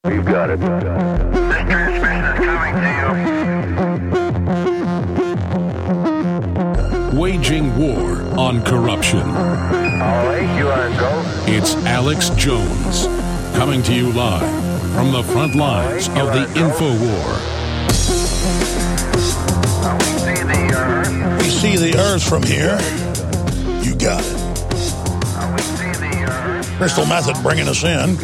You got it. This transmission is coming to you. Waging war on corruption. All right, you are go. It's Alex Jones, coming to you live from the front lines of the InfoWar. We see the Earth from here. You got it. Crystal Method bringing us in.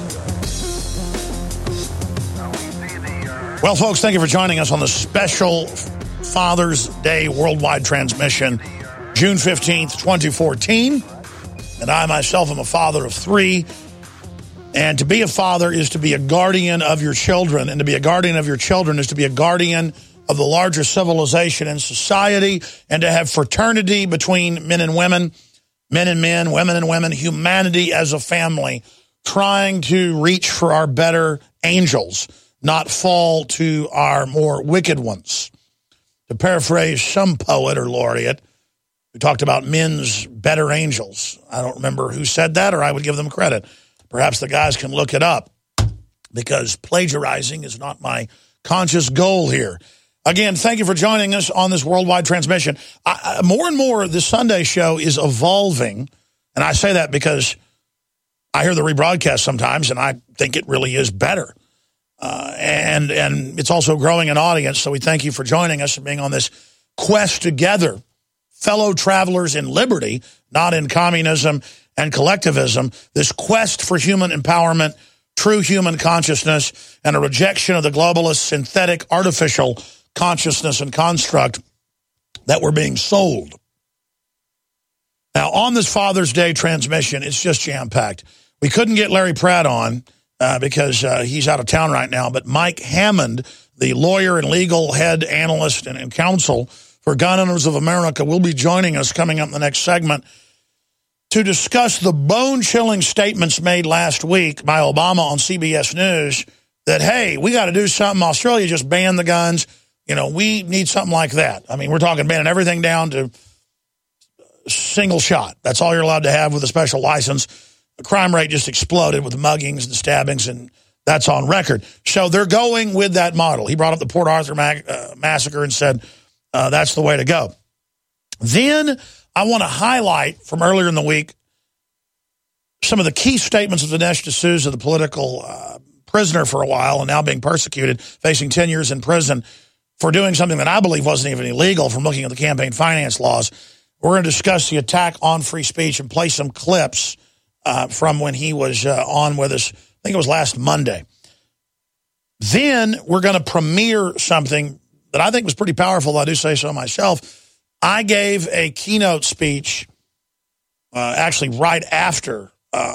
Well, folks, thank you for joining us on the special Father's Day worldwide transmission, June 15th, 2014. And I myself am a father of 3. And to be a father is to be a guardian of your children. And to be a guardian of your children is to be a guardian of the larger civilization and society, and to have fraternity between men and women, men and men, women and women, humanity as a family, trying to reach for our better angels, not fall to our more wicked ones. To paraphrase some poet or laureate who talked about men's better angels. I don't remember who said that, or I would give them credit. Perhaps the guys can look it up, because plagiarizing is not my conscious goal here. Again, thank you for joining us on this worldwide transmission. More and more, this Sunday show is evolving, and I say that because I hear the rebroadcast sometimes, and I think it really is better. And it's also growing an audience, so we thank you for joining us and being on this quest together, fellow travelers in liberty, not in communism and collectivism, this quest for human empowerment, true human consciousness, and a rejection of the globalist, synthetic, artificial consciousness and construct that we're being sold. Now, on this Father's Day transmission, it's just jam-packed. We couldn't get Larry Pratt on because he's out of town right now, but Mike Hammond, the lawyer and legal head analyst and counsel for Gun Owners of America, will be joining us coming up in the next segment to discuss the bone-chilling statements made last week by Obama on CBS News that, hey, we got to do something. Australia just banned the guns. You know, we need something like that. I mean, we're talking banning everything down to single shot. That's all you're allowed to have with a special license. The crime rate just exploded with the muggings and stabbings, and that's on record. So they're going with that model. He brought up the Port Arthur massacre and said that's the way to go. Then I want to highlight from earlier in the week some of the key statements of Dinesh D'Souza, the political prisoner for a while and now being persecuted, facing 10 years in prison for doing something that I believe wasn't even illegal from looking at the campaign finance laws. We're going to discuss the attack on free speech and play some clips from when he was on with us. I think it was last Monday. Then we're going to premiere something that I think was pretty powerful. I do say so myself. I gave a keynote speech actually right after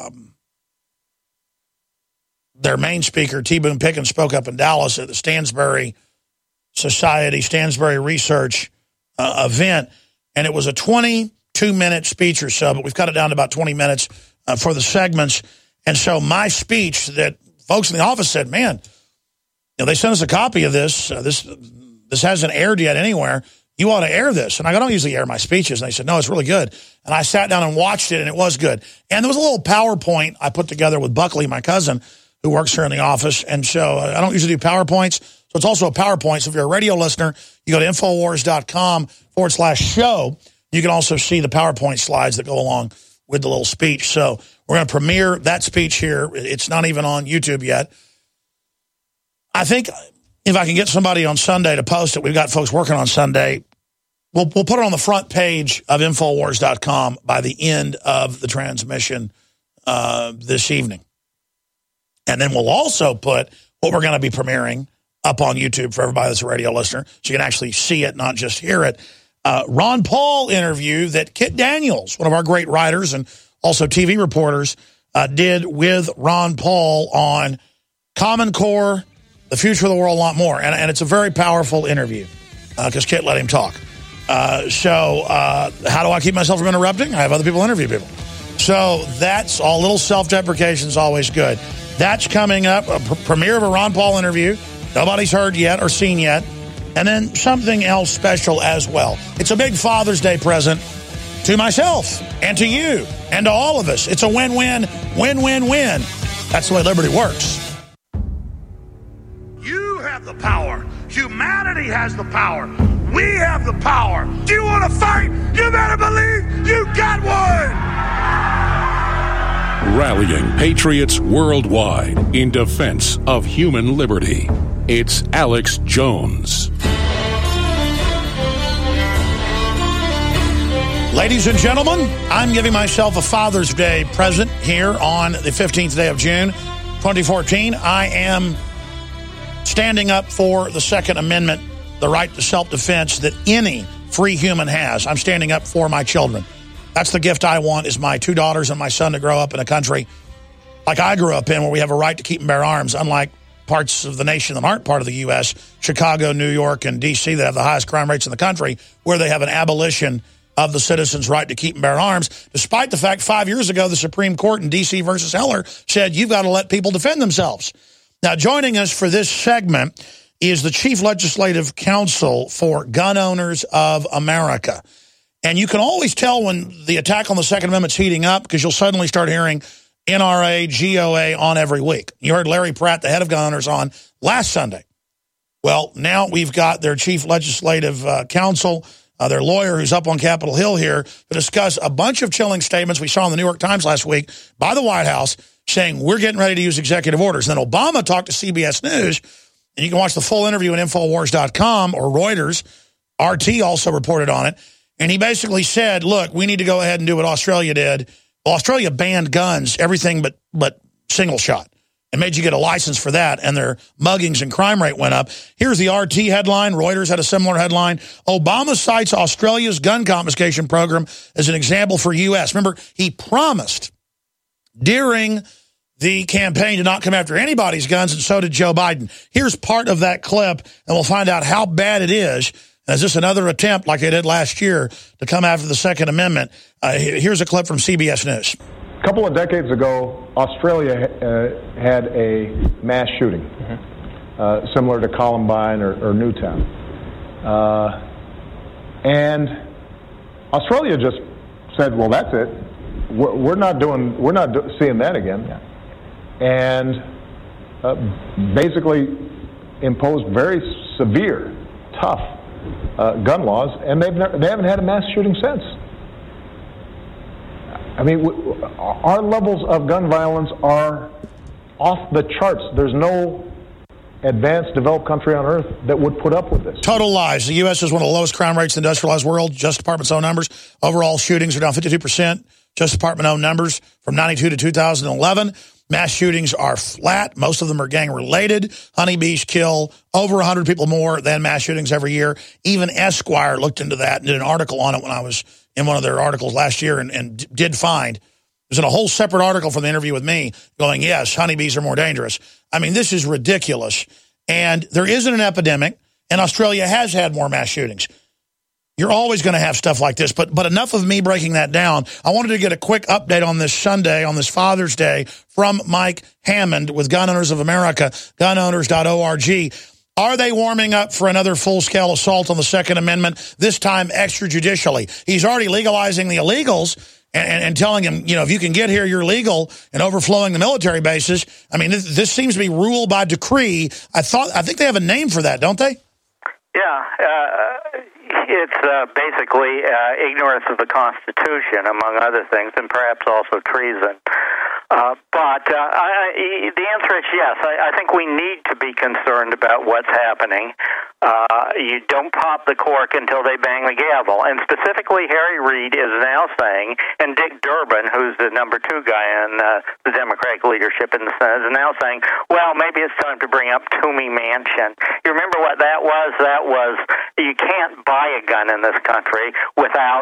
their main speaker, T. Boone Pickens, spoke up in Dallas at the Stansberry Society, Stansberry Research event. And it was a 22-minute speech or so, but we've cut it down to about 20 minutes for the segments. And so my speech that folks in the office said, man, you know, they sent us a copy of this. This hasn't aired yet anywhere. You ought to air this. And I go, I don't usually air my speeches. And they said, no, it's really good. And I sat down and watched it, and it was good. And there was a little PowerPoint I put together with Buckley, my cousin, who works here in the office. And so I don't usually do PowerPoints. So it's also a PowerPoint. So if you're a radio listener, you go to Infowars.com/show. You can also see the PowerPoint slides that go along with the little speech. So we're going to premiere that speech here. It's not even on YouTube yet. I think if I can get somebody on Sunday to post it, we've got folks working on Sunday, we'll put it on the front page of Infowars.com by the end of the transmission this evening. And then we'll also put what we're going to be premiering up on YouTube for everybody that's a radio listener, so you can actually see it, not just hear it. Ron Paul interview that Kit Daniels, one of our great writers and also TV reporters, did with Ron Paul on Common Core, the future of the world, a lot more. And it's a very powerful interview because Kit let him talk. So how do I keep myself from interrupting? I have other people interview people. So that's all. Little self-deprecation is always good. That's coming up, a premiere of a Ron Paul interview. Nobody's heard yet or seen yet. And then something else special as well. It's a big Father's Day present to myself and to you and to all of us. It's a win-win, win-win-win. That's the way liberty works. have the power. Humanity has the power. We have the power. Do you want to fight? You better believe you got one. Rallying patriots worldwide in defense of human liberty. It's Alex Jones. Ladies and gentlemen, I'm giving myself a Father's Day present here on the 15th day of June, 2014. I am standing up for the Second Amendment, the right to self-defense that any free human has. I'm standing up for my children. That's the gift I want, is my 2 daughters and my son to grow up in a country like I grew up in, where we have a right to keep and bear arms, unlike parts of the nation that aren't part of the U.S., Chicago, New York, and D.C., that have the highest crime rates in the country, where they have an abolition of the citizens' right to keep and bear arms, despite the fact 5 years ago the Supreme Court in D.C. versus Heller said you've got to let people defend themselves. Now, joining us for this segment is the Chief Legislative Counsel for Gun Owners of America. And you can always tell when the attack on the Second Amendment's heating up, because you'll suddenly start hearing NRA, GOA on every week. You heard Larry Pratt, the head of Gun Owners, on last Sunday. Well, now we've got their Chief Legislative Counsel, their lawyer who's up on Capitol Hill here, to discuss a bunch of chilling statements we saw in the New York Times last week by the White House saying we're getting ready to use executive orders. And then Obama talked to CBS News, and you can watch the full interview at Infowars.com or Reuters. RT also reported on it. And he basically said, look, we need to go ahead and do what Australia did. Well, Australia banned guns, everything but single shot, and made you get a license for that, and their muggings and crime rate went up. Here's the RT headline. Reuters had a similar headline. Obama cites Australia's gun confiscation program as an example for U.S. Remember, he promised during the campaign to not come after anybody's guns, and so did Joe Biden. Here's part of that clip, and we'll find out how bad it is. Is this another attempt, like they did last year, to come after the Second Amendment? Here's a clip from CBS News. A couple of decades ago, Australia had a mass shooting, similar to Columbine or Newtown. And Australia just said, well, that's it. We're not seeing that again. And basically imposed very severe, tough gun laws, and they haven't had a mass shooting since. I mean, our levels of gun violence are off the charts. There's no advanced, developed country on earth that would put up with this. Total lies. The U.S. is one of the lowest crime rates in the industrialized world. Justice Department's own numbers. Overall shootings are down 52%. Justice Department own numbers from 92 to 2011. Mass shootings are flat. Most of them are gang-related. Honeybees kill over 100 people more than mass shootings every year. Even Esquire looked into that and did an article on it when I was in one of their articles last year, and did find, there's a whole separate article from the interview with me going, yes, honeybees are more dangerous. I mean, this is ridiculous. And there isn't an epidemic, and Australia has had more mass shootings. You're always going to have stuff like this, but enough of me breaking that down. I wanted to get a quick update on this Sunday, on this Father's Day, from Mike Hammond with Gun Owners of America, gunowners.org. Are they warming up for another full-scale assault on the Second Amendment, this time extrajudicially? He's already legalizing the illegals and telling them, you know, if you can get here, you're legal, and overflowing the military bases. I mean, this seems to be rule by decree. I think they have a name for that, don't they? Yeah, it's basically ignorance of the Constitution, among other things, and perhaps also treason. But the answer is yes. I think we need to be concerned about what's happening. You don't pop the cork until they bang the gavel. And specifically, Harry Reid is now saying, and Dick Durbin, who's the number 2 guy in the Democratic leadership in the Senate, is now saying, well, maybe it's time to bring up Toomey Mansion. You remember what that was? That was, you can't buy a gun in this country without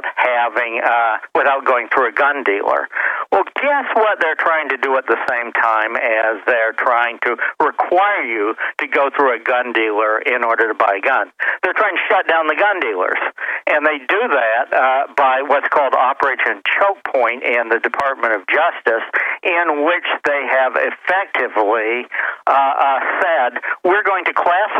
going through a gun dealer. Well, guess what they're trying to do at the same time as they're trying to require you to go through a gun dealer in order to buy a gun? They're trying to shut down the gun dealers. And they do that by what's called Operation Choke Point in the Department of Justice, in which they have effectively said, we're going to classify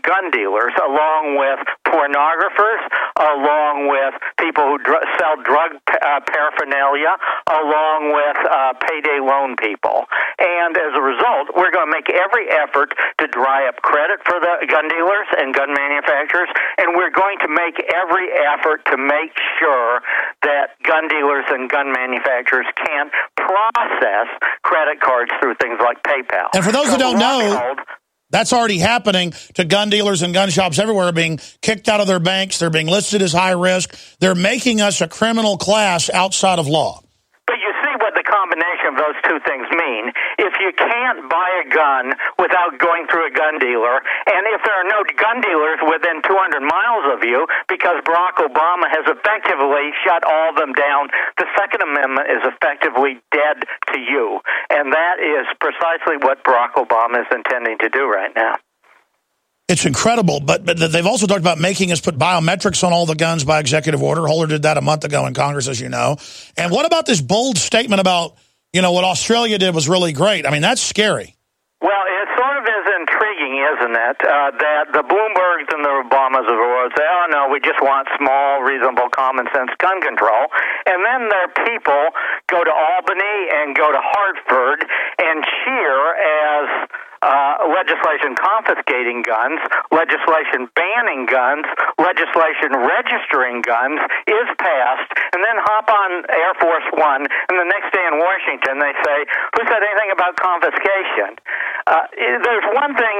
gun dealers, along with pornographers, along with people who sell drug paraphernalia, along with payday loan people. And as a result, we're going to make every effort to dry up credit for the gun dealers and gun manufacturers, and we're going to make every effort to make sure that gun dealers and gun manufacturers can't process credit cards through things like PayPal. And for those that don't know, that's already happening to gun dealers and gun shops everywhere, being kicked out of their banks. They're being listed as high risk. They're making us a criminal class outside of law. But you see what the combination of those two things mean. If you can't buy a gun without going through a gun dealer, and if there are no gun dealers within 200 miles of you, because Barack Obama has effectively shut all of them down, the Second Amendment is effectively dead to you. And that is precisely what Barack Obama is intending to do right now. It's incredible, but they've also talked about making us put biometrics on all the guns by executive order. Holder did that a month ago in Congress, as you know. And what about this bold statement about, what Australia did was really great? I mean, that's scary. Well, it sort of is intriguing, isn't it, that the Bloombergs and the Obamas of the world say, oh, no, we just want small, reasonable, common-sense gun control. And then their people go to Albany and go to Hartford and cheer as legislation confiscating guns, legislation banning guns, legislation registering guns is passed, and then hop on Air Force One, and the next day in Washington they say, who said anything about confiscation? There's one thing,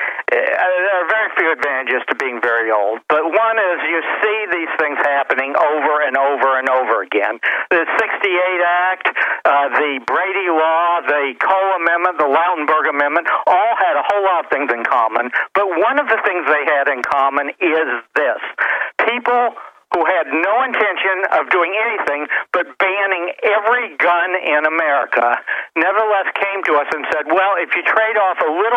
there are very few advantages to being very old, but one is you see these things happening over and over and over again. The 68 Act, the Brady Law, the Cole Amendment, the Lautenberg Amendment, all had a whole lot of things in common, but one of the things they had in common is this. People who had no intention of doing anything but banning every gun in America, nevertheless came to us and said, well, if you trade off a little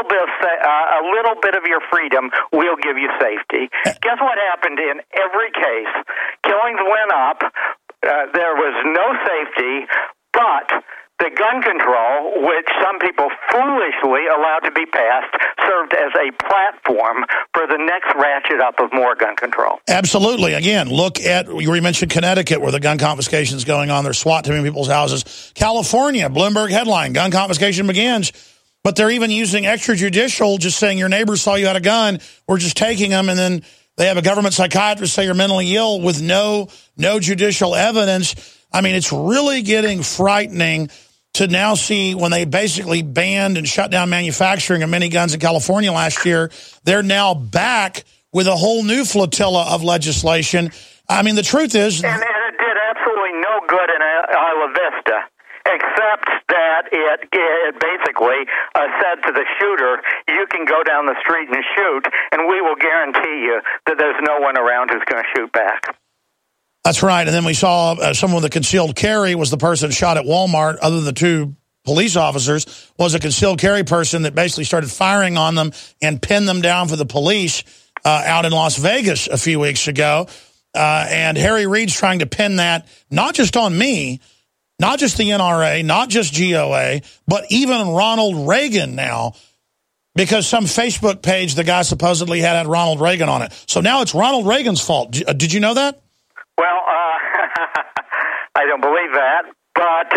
bit of your freedom, we'll give you safety. Guess what happened in every case? Killings went up. There was no safety, but the gun control, which some people foolishly allowed to be passed, served as a platform for the next ratchet up of more gun control. Absolutely. Again, look at, you mentioned Connecticut, where the gun confiscation is going on. There's SWAT teaming people's houses. California, Bloomberg headline, gun confiscation begins. But they're even using extrajudicial, just saying your neighbor saw you had a gun, we're just taking them, and then they have a government psychiatrist say you're mentally ill with no judicial evidence. I mean, it's really getting frightening to now see when they basically banned and shut down manufacturing of many guns in California last year, they're now back with a whole new flotilla of legislation. I mean, the truth is... And it did absolutely no good in Isla Vista, except that it basically said to the shooter, you can go down the street and shoot, and we will guarantee you that there's no one around who's going to shoot back. That's right. And then we saw someone with a concealed carry was the person shot at Walmart, other than the two police officers, was a concealed carry person that basically started firing on them and pinned them down for the police out in Las Vegas a few weeks ago. And Harry Reid's trying to pin that not just on me, not just the NRA, not just GOA, but even Ronald Reagan now, because some Facebook page the guy supposedly had Ronald Reagan on it. So now it's Ronald Reagan's fault. Did you know that? Well, I don't believe that, but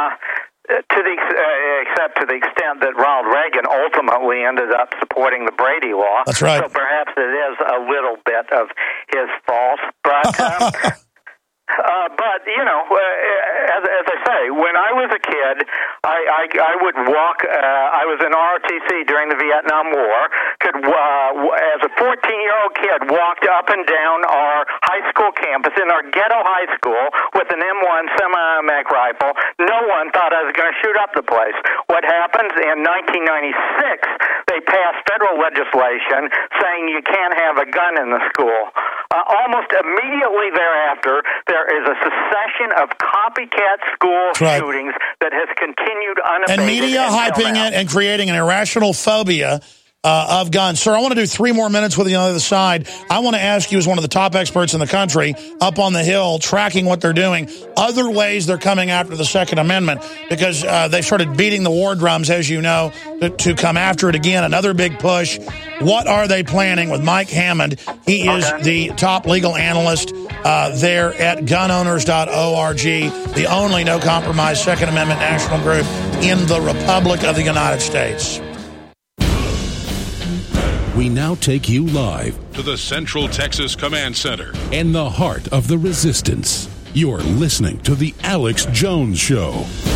except to the extent that Ronald Reagan ultimately ended up supporting the Brady Law. That's right. So perhaps it is a little bit of his fault, but... But, as I say, when I was a kid, I would walk, I was in ROTC during the Vietnam War, as a 14-year-old kid, walked up and down our high school campus in our ghetto high school with an M1 semi-automatic rifle. No one thought I was going to shoot up the place. What happens in 1996, they passed federal legislation saying you can't have a gun in the school. Almost immediately thereafter, there is a succession of copycat school shootings that has continued unabated. And media hyping it and creating an irrational phobia of guns. Sir, I want to do 3 more minutes with you on the other side. I want to ask you, as one of the top experts in the country, up on the Hill, tracking what they're doing, other ways they're coming after the Second Amendment, because they've started beating the war drums, as you know, to come after it again. Another big push. What are they planning with Mike Hammond? He is the top legal analyst there at gunowners.org, the only no-compromise Second Amendment national group in the Republic of the United States. We now take you live to the Central Texas Command Center in the heart of the resistance. You're listening to The Alex Jones Show.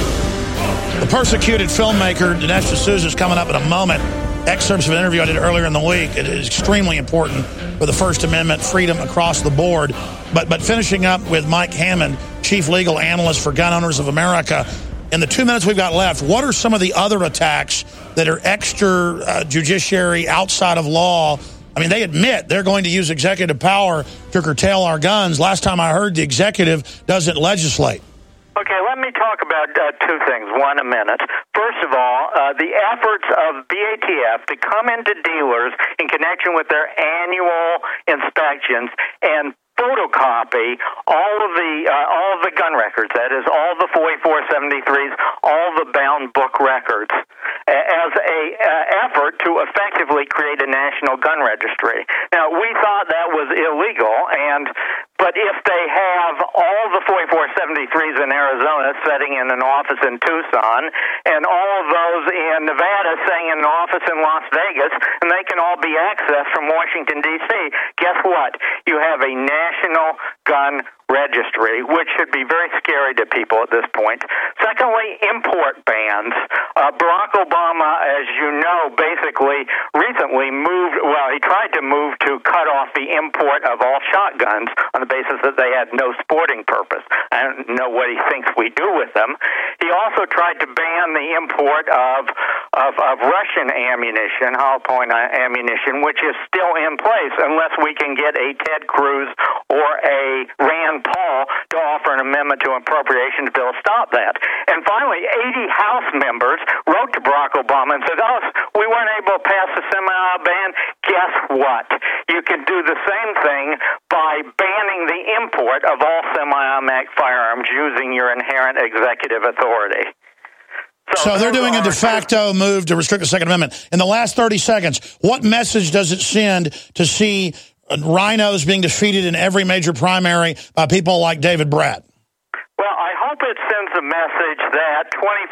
The persecuted filmmaker Dinesh D'Souza is coming up in a moment. Excerpts of an interview I did earlier in the week. It is extremely important for the First Amendment, freedom across the board. But finishing up with Mike Hammond, Chief Legal Analyst for Gun Owners of America. In the 2 minutes we've got left, what are some of the other attacks that are extra-judiciary, outside of law? I mean, they admit they're going to use executive power to curtail our guns. Last time I heard, the executive doesn't legislate. Okay, let me talk about 2 things, one a minute. First of all, the efforts of BATF to come into dealers in connection with their annual inspections and photocopy all of the gun records, that is, all the 4473s, all the bound book records, as a effort to effectively create a national gun registry. Now, we thought that was illegal, but if they have all the 4473s in Arizona sitting in an office in Tucson, and all of those in Nevada sitting in an office in Las Vegas, and they can all be accessed from Washington, D.C., guess what? You have a national gun registry, which should be very scary to people at this point. Secondly, import bans. Barack Obama, as you know, basically recently he tried to move to cut off the import of all shotguns on the basis that they had no sporting purpose. I don't know what he thinks we do with them. He also tried to ban the import of Russian ammunition, hollow point ammunition, which is still in place unless we can get a Ted Cruz or a Rand Paul to offer an amendment to appropriations bill to stop that. And finally, 80 House members wrote to Barack Obama and said, we weren't able to pass the semi-auto ban. Guess what? You can do the same thing by banning the import of all semi-automatic firearms using your inherent executive authority. So they're doing a de facto move to restrict the Second Amendment. In the last 30 seconds, what message does it send to see rhinos being defeated in every major primary by people like David Bratt? Well, I hope it sends a message that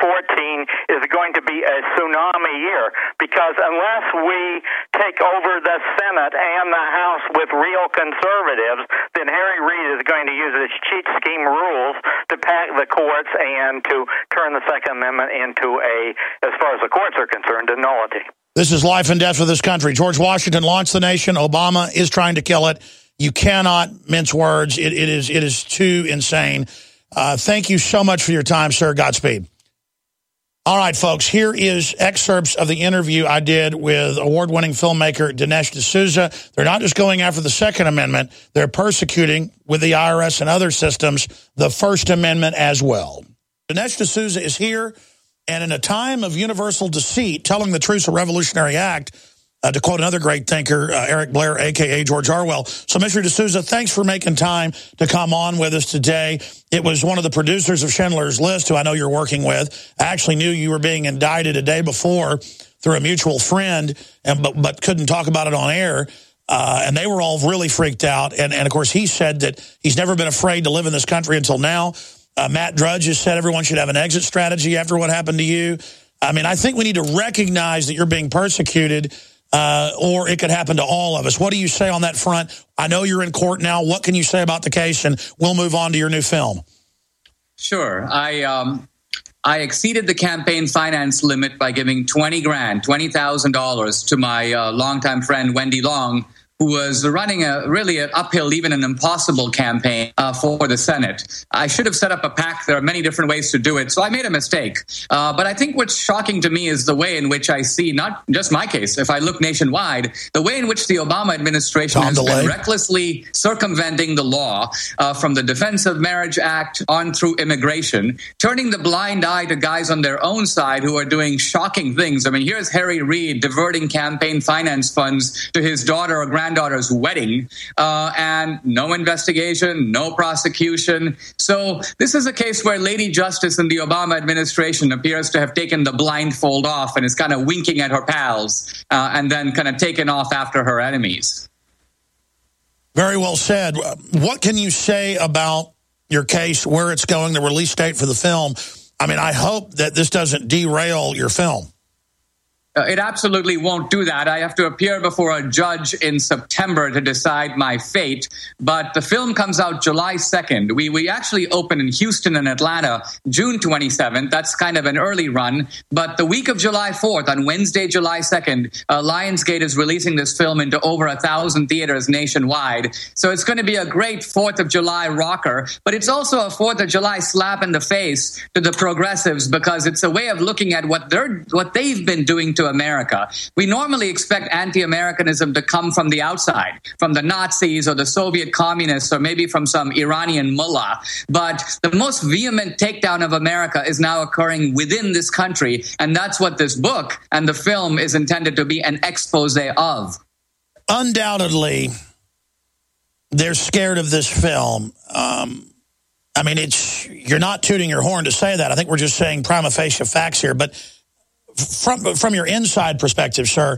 2014 is going to be a tsunami year, because unless we take over the Senate and the House with real conservatives, then Harry Reid is going to use his cheat scheme rules to pack the courts and to turn the Second Amendment into as far as the courts are concerned, a nullity. This is life and death for this country. George Washington launched the nation. Obama is trying to kill it. You cannot mince words. It is too insane. Thank you so much for your time, sir. Godspeed. All right, folks, here is excerpts of the interview I did with award-winning filmmaker Dinesh D'Souza. They're not just going after the Second Amendment. They're persecuting, with the IRS and other systems, the First Amendment as well. Dinesh D'Souza is here, and in a time of universal deceit, telling the truth's a revolutionary act, to quote another great thinker, Eric Blair, a.k.a. George Orwell. So, Mr. D'Souza, thanks for making time to come on with us today. It was one of the producers of Schindler's List, who I know you're working with. I actually knew you were being indicted a day before through a mutual friend, but couldn't talk about it on air. And they were all really freaked out. And, of course, he said that he's never been afraid to live in this country until now. Matt Drudge has said everyone should have an exit strategy after what happened to you. I mean, I think we need to recognize that you're being persecuted, or it could happen to all of us. What do you say on that front? I know you're in court now. What can you say about the case? And we'll move on to your new film. Sure. I exceeded the campaign finance limit by giving $20,000 to my longtime friend Wendy Long, who was running really an uphill, even an impossible campaign for the Senate. I should have set up a PAC. There are many different ways to do it, so I made a mistake. But I think what's shocking to me is the way in which I see, not just my case, if I look nationwide, the way in which the Obama administration has been recklessly circumventing the law from the Defense of Marriage Act on through immigration, turning the blind eye to guys on their own side who are doing shocking things. I mean, here's Harry Reid diverting campaign finance funds to his daughter or granddaughter's wedding, and no investigation, no prosecution. So this is a case where Lady Justice in the Obama administration appears to have taken the blindfold off and is kind of winking at her pals and then kind of taken off after her enemies. Very well said. What can you say about your case, where it's going, the release date for the film? I mean, I hope that this doesn't derail your film. It absolutely won't do that. I have to appear before a judge in September to decide my fate. But the film comes out July 2nd. We actually open in Houston and Atlanta June 27th. That's kind of an early run. But the week of July 4th, on Wednesday, July 2nd, Lionsgate is releasing this film into over 1,000 theaters nationwide. So it's going to be a great 4th of July rocker. But it's also a 4th of July slap in the face to the progressives, because it's a way of looking at what they've been doing to America. We normally expect anti-Americanism to come from the outside, from the Nazis or the Soviet communists, or maybe from some Iranian mullah. But the most vehement takedown of America is now occurring within this country, and that's what this book and the film is intended to be an expose of. Undoubtedly, they're scared of this film. I mean, you're not tooting your horn to say that. I think we're just saying prima facie facts here. But from your inside perspective, sir,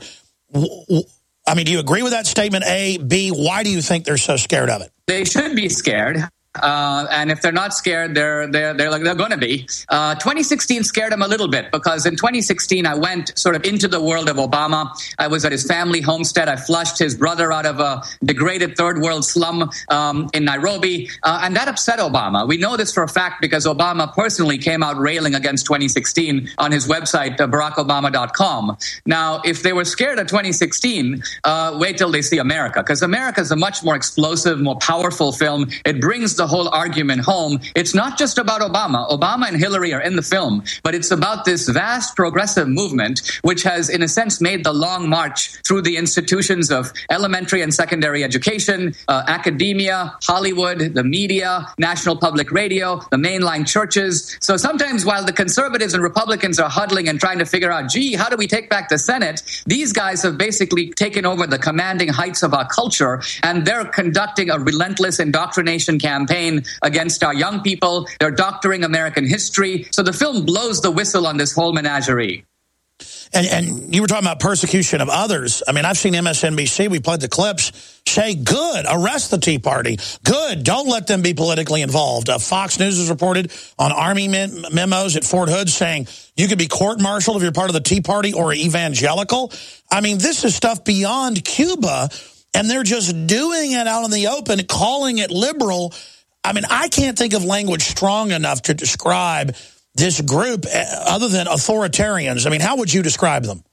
I mean, do you agree with that statement, A? B, why do you think they're so scared of it? They should be scared. And if they're not scared, they're going to be. 2016 scared them a little bit, because in 2016 I went sort of into the world of Obama. I was at his family homestead. I flushed his brother out of a degraded third world slum in Nairobi, and that upset Obama. We know this for a fact because Obama personally came out railing against 2016 on his website, BarackObama.com. Now, if they were scared of 2016, wait till they see America, because America is a much more explosive, more powerful film. It brings the whole argument home. It's not just about Obama. Obama and Hillary are in the film, but it's about this vast progressive movement, which has, in a sense, made the long march through the institutions of elementary and secondary education, academia, Hollywood, the media, National Public Radio, the mainline churches. So sometimes while the conservatives and Republicans are huddling and trying to figure out, gee, how do we take back the Senate? These guys have basically taken over the commanding heights of our culture, and they're conducting a relentless indoctrination campaign against our young people. They're doctoring American history. So the film blows the whistle on this whole menagerie. And you were talking about persecution of others. I mean, I've seen MSNBC, we played the clips, say, good, arrest the Tea Party. Good, don't let them be politically involved. Fox News has reported on Army memos at Fort Hood saying you could be court-martialed if you're part of the Tea Party or evangelical. I mean, this is stuff beyond Cuba, and they're just doing it out in the open, calling it liberal. I mean, I can't think of language strong enough to describe this group other than authoritarians. I mean, how would you describe them?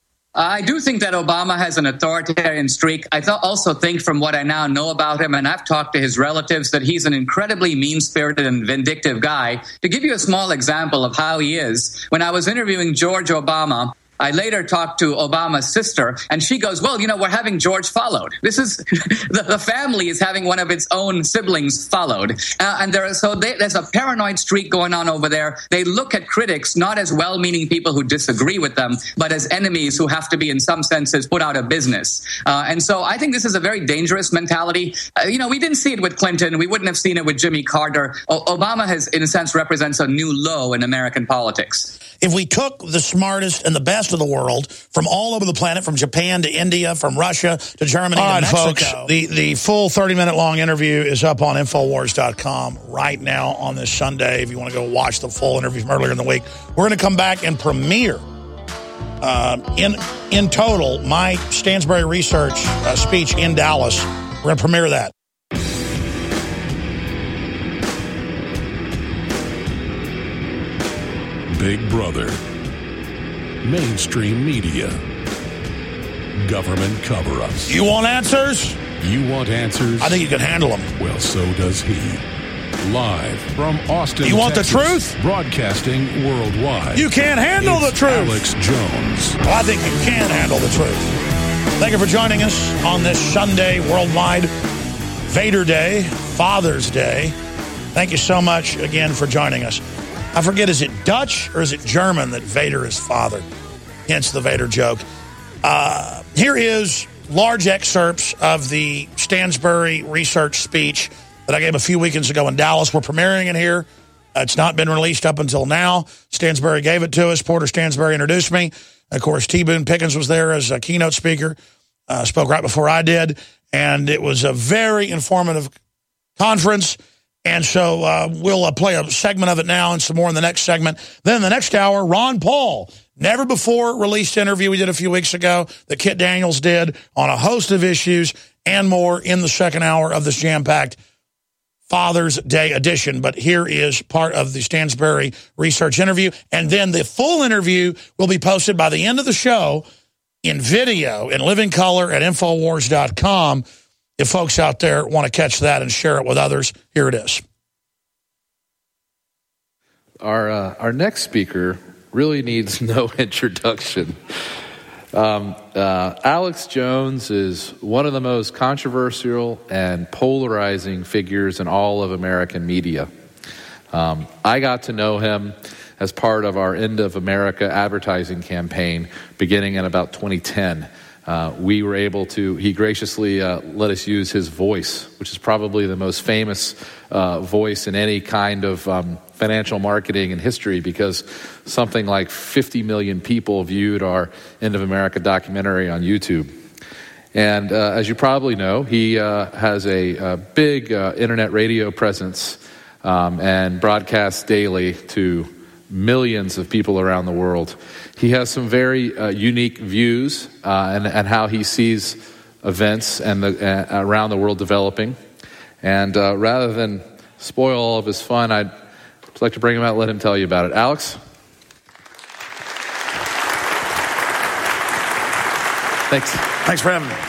I do think that Obama has an authoritarian streak. I also think, from what I now know about him, and I've talked to his relatives, that he's an incredibly mean-spirited and vindictive guy. To give you a small example of how he is, when I was interviewing George Obama, I later talked to Obama's sister, and she goes, well, you know, we're having George followed. This is, the family is having one of its own siblings followed. And there's a paranoid streak going on over there. They look at critics not as well-meaning people who disagree with them, but as enemies who have to be, in some senses, put out of business. And so I think this is a very dangerous mentality. We didn't see it with Clinton. We wouldn't have seen it with Jimmy Carter. Obama has, in a sense, represents a new low in American politics. If we took the smartest and the best of the world from all over the planet, from Japan to India, from Russia to Germany to Mexico. Folks, the full 30-minute long interview is up on Infowars.com right now on this Sunday if you want to go watch the full interview from earlier in the week. We're going to come back and premiere in total my Stansberry Research speech in Dallas. We're going to premiere that. Big Brother, mainstream media, government cover-ups. You want answers? You want answers? I think you can handle them. Well, so does he. Live from Austin, You want Texas, the truth? Broadcasting worldwide. You can't handle the truth. Alex Jones. Well, I think you can handle the truth. Thank you for joining us on this Sunday worldwide Vader Day, Father's Day. Thank you so much again for joining us. I forget, is it Dutch or is it German that Vader is father? Hence the Vader joke. Here is large excerpts of the Stansbury research speech that I gave a few weekends ago in Dallas. We're premiering it here. It's not been released up until now. Stansbury gave it to us. Porter Stansbury introduced me. Of course, T. Boone Pickens was there as a keynote speaker. Spoke right before I did. And it was a very informative conference. And so we'll play a segment of it now and some more in the next segment. Then the next hour, Ron Paul. Never before released interview we did a few weeks ago that Kit Daniels did on a host of issues and more in the second hour of this jam-packed Father's Day edition. But here is part of the Stansbury research interview. And then the full interview will be posted by the end of the show in video, in living color at Infowars.com. If folks out there want to catch that and share it with others, here it is. Our next speaker really needs no introduction. Alex Jones is one of the most controversial and polarizing figures in all of American media. I got to know him as part of our End of America advertising campaign beginning in about 2010. We were able to, he graciously let us use his voice, which is probably the most famous voice in any kind of financial marketing in history, because something like 50 million people viewed our End of America documentary on YouTube. And as you probably know, he has a big internet radio presence and broadcasts daily to millions of people around the world. He has some very unique views and how he sees events and around the world developing. And rather than spoil all of his fun, I'd just like to bring him out and let him tell you about it. Alex? Thanks. Thanks for having me.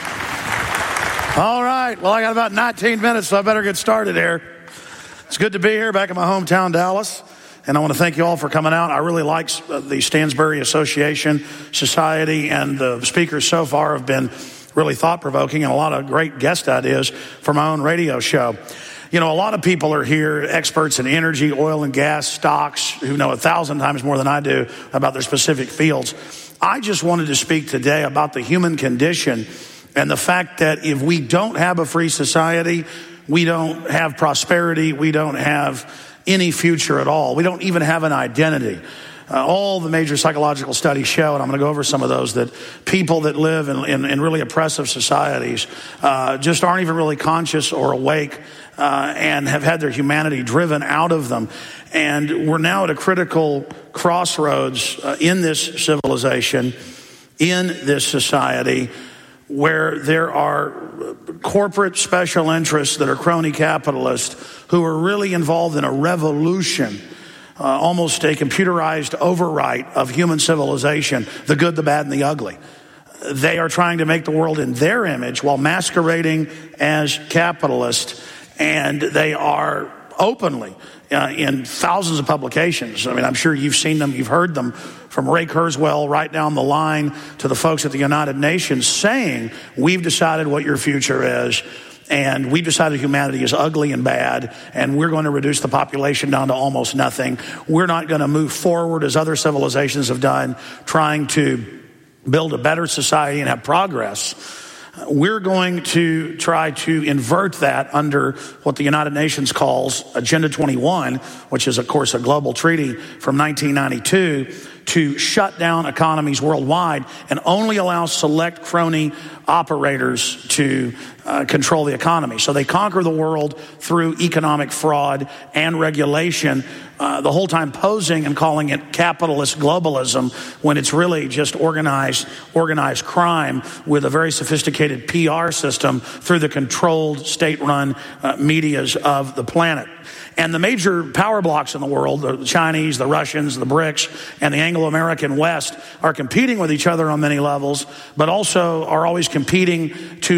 All right. Well, I got about 19 minutes, so I better get started here. It's good to be here back in my hometown, Dallas. And I want to thank you all for coming out. I really like the Stansbury Association Society, and the speakers so far have been really thought-provoking and a lot of great guest ideas for my own radio show. You know, a lot of people are here, experts in energy, oil and gas, stocks, who know 1,000 times more than I do about their specific fields. I just wanted to speak today about the human condition and the fact that if we don't have a free society, we don't have prosperity, we don't have any future at all. We don't even have an identity. All the major psychological studies show, and I'm going to go over some of those, that people that live in really oppressive societies just aren't even really conscious or awake and have had their humanity driven out of them. And we're now at a critical crossroads in this civilization, in this society, where there are corporate special interests that are crony capitalists who are really involved in a revolution, almost a computerized overwrite of human civilization, the good, the bad, and the ugly. They are trying to make the world in their image while masquerading as capitalist, and they are openly in thousands of publications. I mean, I'm sure you've seen them, you've heard them, from Ray Kurzweil right down the line to the folks at the United Nations saying, we've decided what your future is, and we've decided humanity is ugly and bad, and we're going to reduce the population down to almost nothing. We're not going to move forward as other civilizations have done, trying to build a better society and have progress. We're going to try to invert that under what the United Nations calls Agenda 21, which is, of course, a global treaty from 1992, to shut down economies worldwide and only allow select crony operators to control the economy. So they conquer the world through economic fraud and regulation, the whole time posing and calling it capitalist globalism when it's really just organized crime with a very sophisticated PR system through the controlled state-run medias of the planet. And the major power blocks in the world, the Chinese, the Russians, the BRICS, and the Anglo-American West are competing with each other on many levels, but also are always competing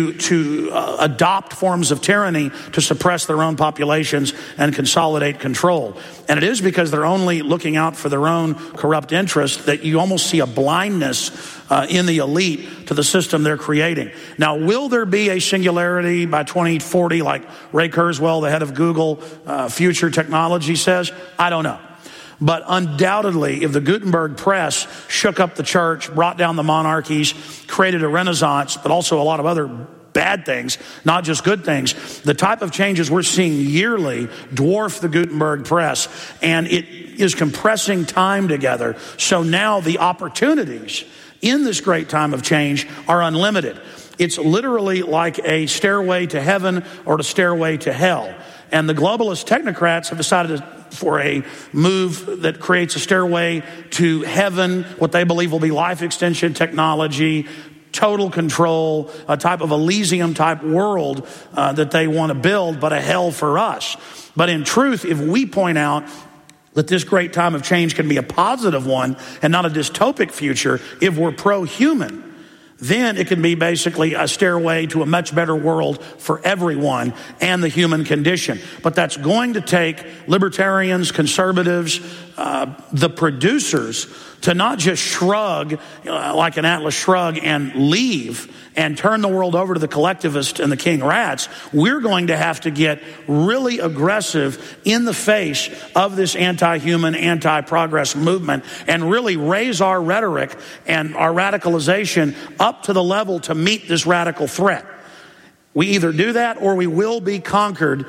to adopt forms of tyranny to suppress their own populations and consolidate control. And it is because they're only looking out for their own corrupt interests that you almost see a blindness in the elite to the system they're creating. Now, will there be a singularity by 2040 like Ray Kurzweil, the head of Google, Future Technology says? I don't know. But undoubtedly, if the Gutenberg press shook up the church, brought down the monarchies, created a renaissance, but also a lot of other bad things, not just good things, the type of changes we're seeing yearly dwarf the Gutenberg press, and it is compressing time together. So now the opportunities in this great time of change are unlimited. It's literally like a stairway to heaven or a stairway to hell. And the globalist technocrats have decided for a move that creates a stairway to heaven, what they believe will be life extension technology, total control, a type of Elysium type world that they want to build, but a hell for us. But in truth, if we point out that this great time of change can be a positive one and not a dystopic future, if we're pro-human, then it can be basically a stairway to a much better world for everyone and the human condition. But that's going to take libertarians, conservatives, the producers to not just shrug like an Atlas shrug and leave and turn the world over to the collectivists and the king rats. We're going to have to get really aggressive in the face of this anti-human, anti-progress movement and really raise our rhetoric and our radicalization up to the level to meet this radical threat. We either do that or we will be conquered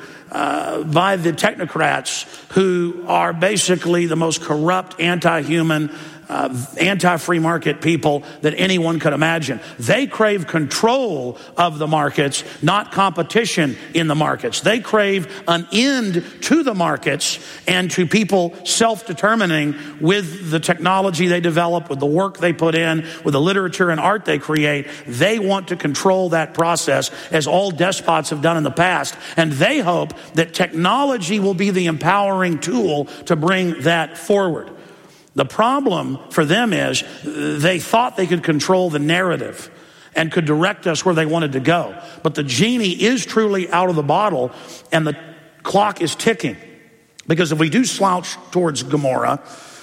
by the technocrats who are basically the most corrupt, anti-human, anti-free market people that anyone could imagine. They crave control of the markets, not competition in the markets. They crave an end to the markets and to people self-determining with the technology they develop, with the work they put in, with the literature and art they create. They want to control that process as all despots have done in the past. And they hope that technology will be the empowering tool to bring that forward. The problem for them is they thought they could control the narrative and could direct us where they wanted to go. But the genie is truly out of the bottle and the clock is ticking. Because if we do slouch towards Gomorrah,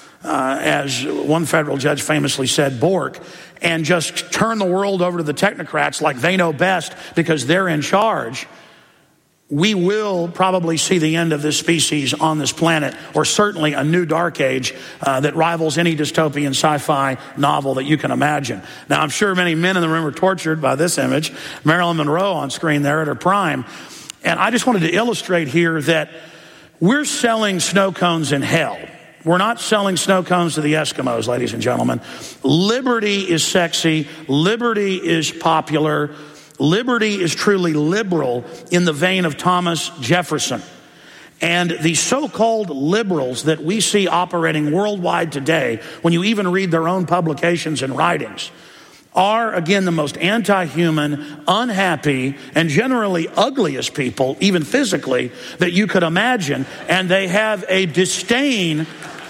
as one federal judge famously said, Bork, and just turn the world over to the technocrats like they know best because they're in charge, we will probably see the end of this species on this planet, or certainly a new dark age that rivals any dystopian sci-fi novel that you can imagine. Now, I'm sure many men in the room are tortured by this image. Marilyn Monroe on screen there at her prime. And I just wanted to illustrate here that we're selling snow cones in hell. We're not selling snow cones to the Eskimos, ladies and gentlemen. Liberty is sexy. Liberty is popular. Liberty is truly liberal in the vein of Thomas Jefferson. And the so-called liberals that we see operating worldwide today, when you even read their own publications and writings, are, again, the most anti-human, unhappy, and generally ugliest people, even physically, that you could imagine. And they have a disdain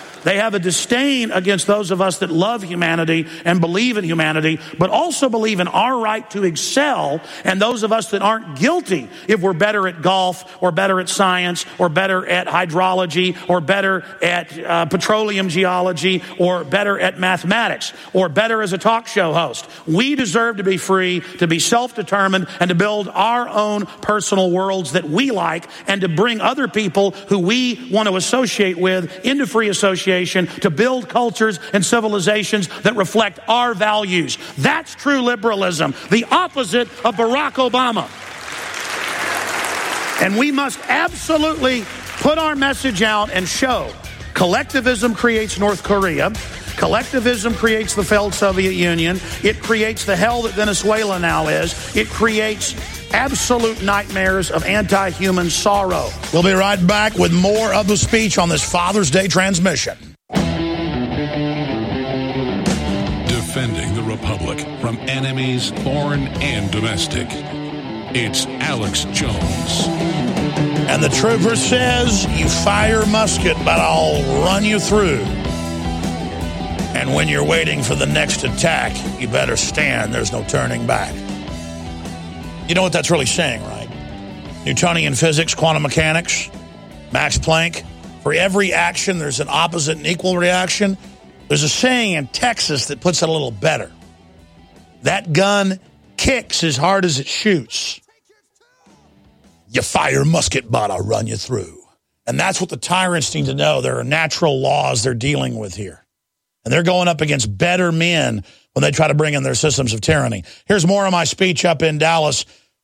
against those of us that love humanity and believe in humanity, but also believe in our right to excel, and those of us that aren't guilty if we're better at golf or better at science or better at hydrology or better at petroleum geology or better at mathematics or better as a talk show host. We deserve to be free, to be self-determined, and to build our own personal worlds that we like, and to bring other people who we want to associate with into free association to build cultures and civilizations that reflect our values. That's true liberalism, the opposite of Barack Obama. And we must absolutely put our message out and show collectivism creates North Korea. Collectivism creates the failed Soviet Union. It creates the hell that Venezuela now is. It creates absolute nightmares of anti-human sorrow. We'll be right back with more of the speech on this Father's Day transmission. Defending the Republic from enemies, foreign and domestic. It's Alex Jones. And the trooper says, you fire musket, but I'll run you through. And when you're waiting for the next attack, you better stand. There's no turning back. You know what that's really saying, right? Newtonian physics, quantum mechanics, Max Planck. For every action, there's an opposite and equal reaction. There's a saying in Texas that puts it a little better. That gun kicks as hard as it shoots. You fire musket, but I'll run you through. And that's what the tyrants need to know. There are natural laws they're dealing with here. And they're going up against better men when they try to bring in their systems of tyranny. Here's more of my speech up in Dallas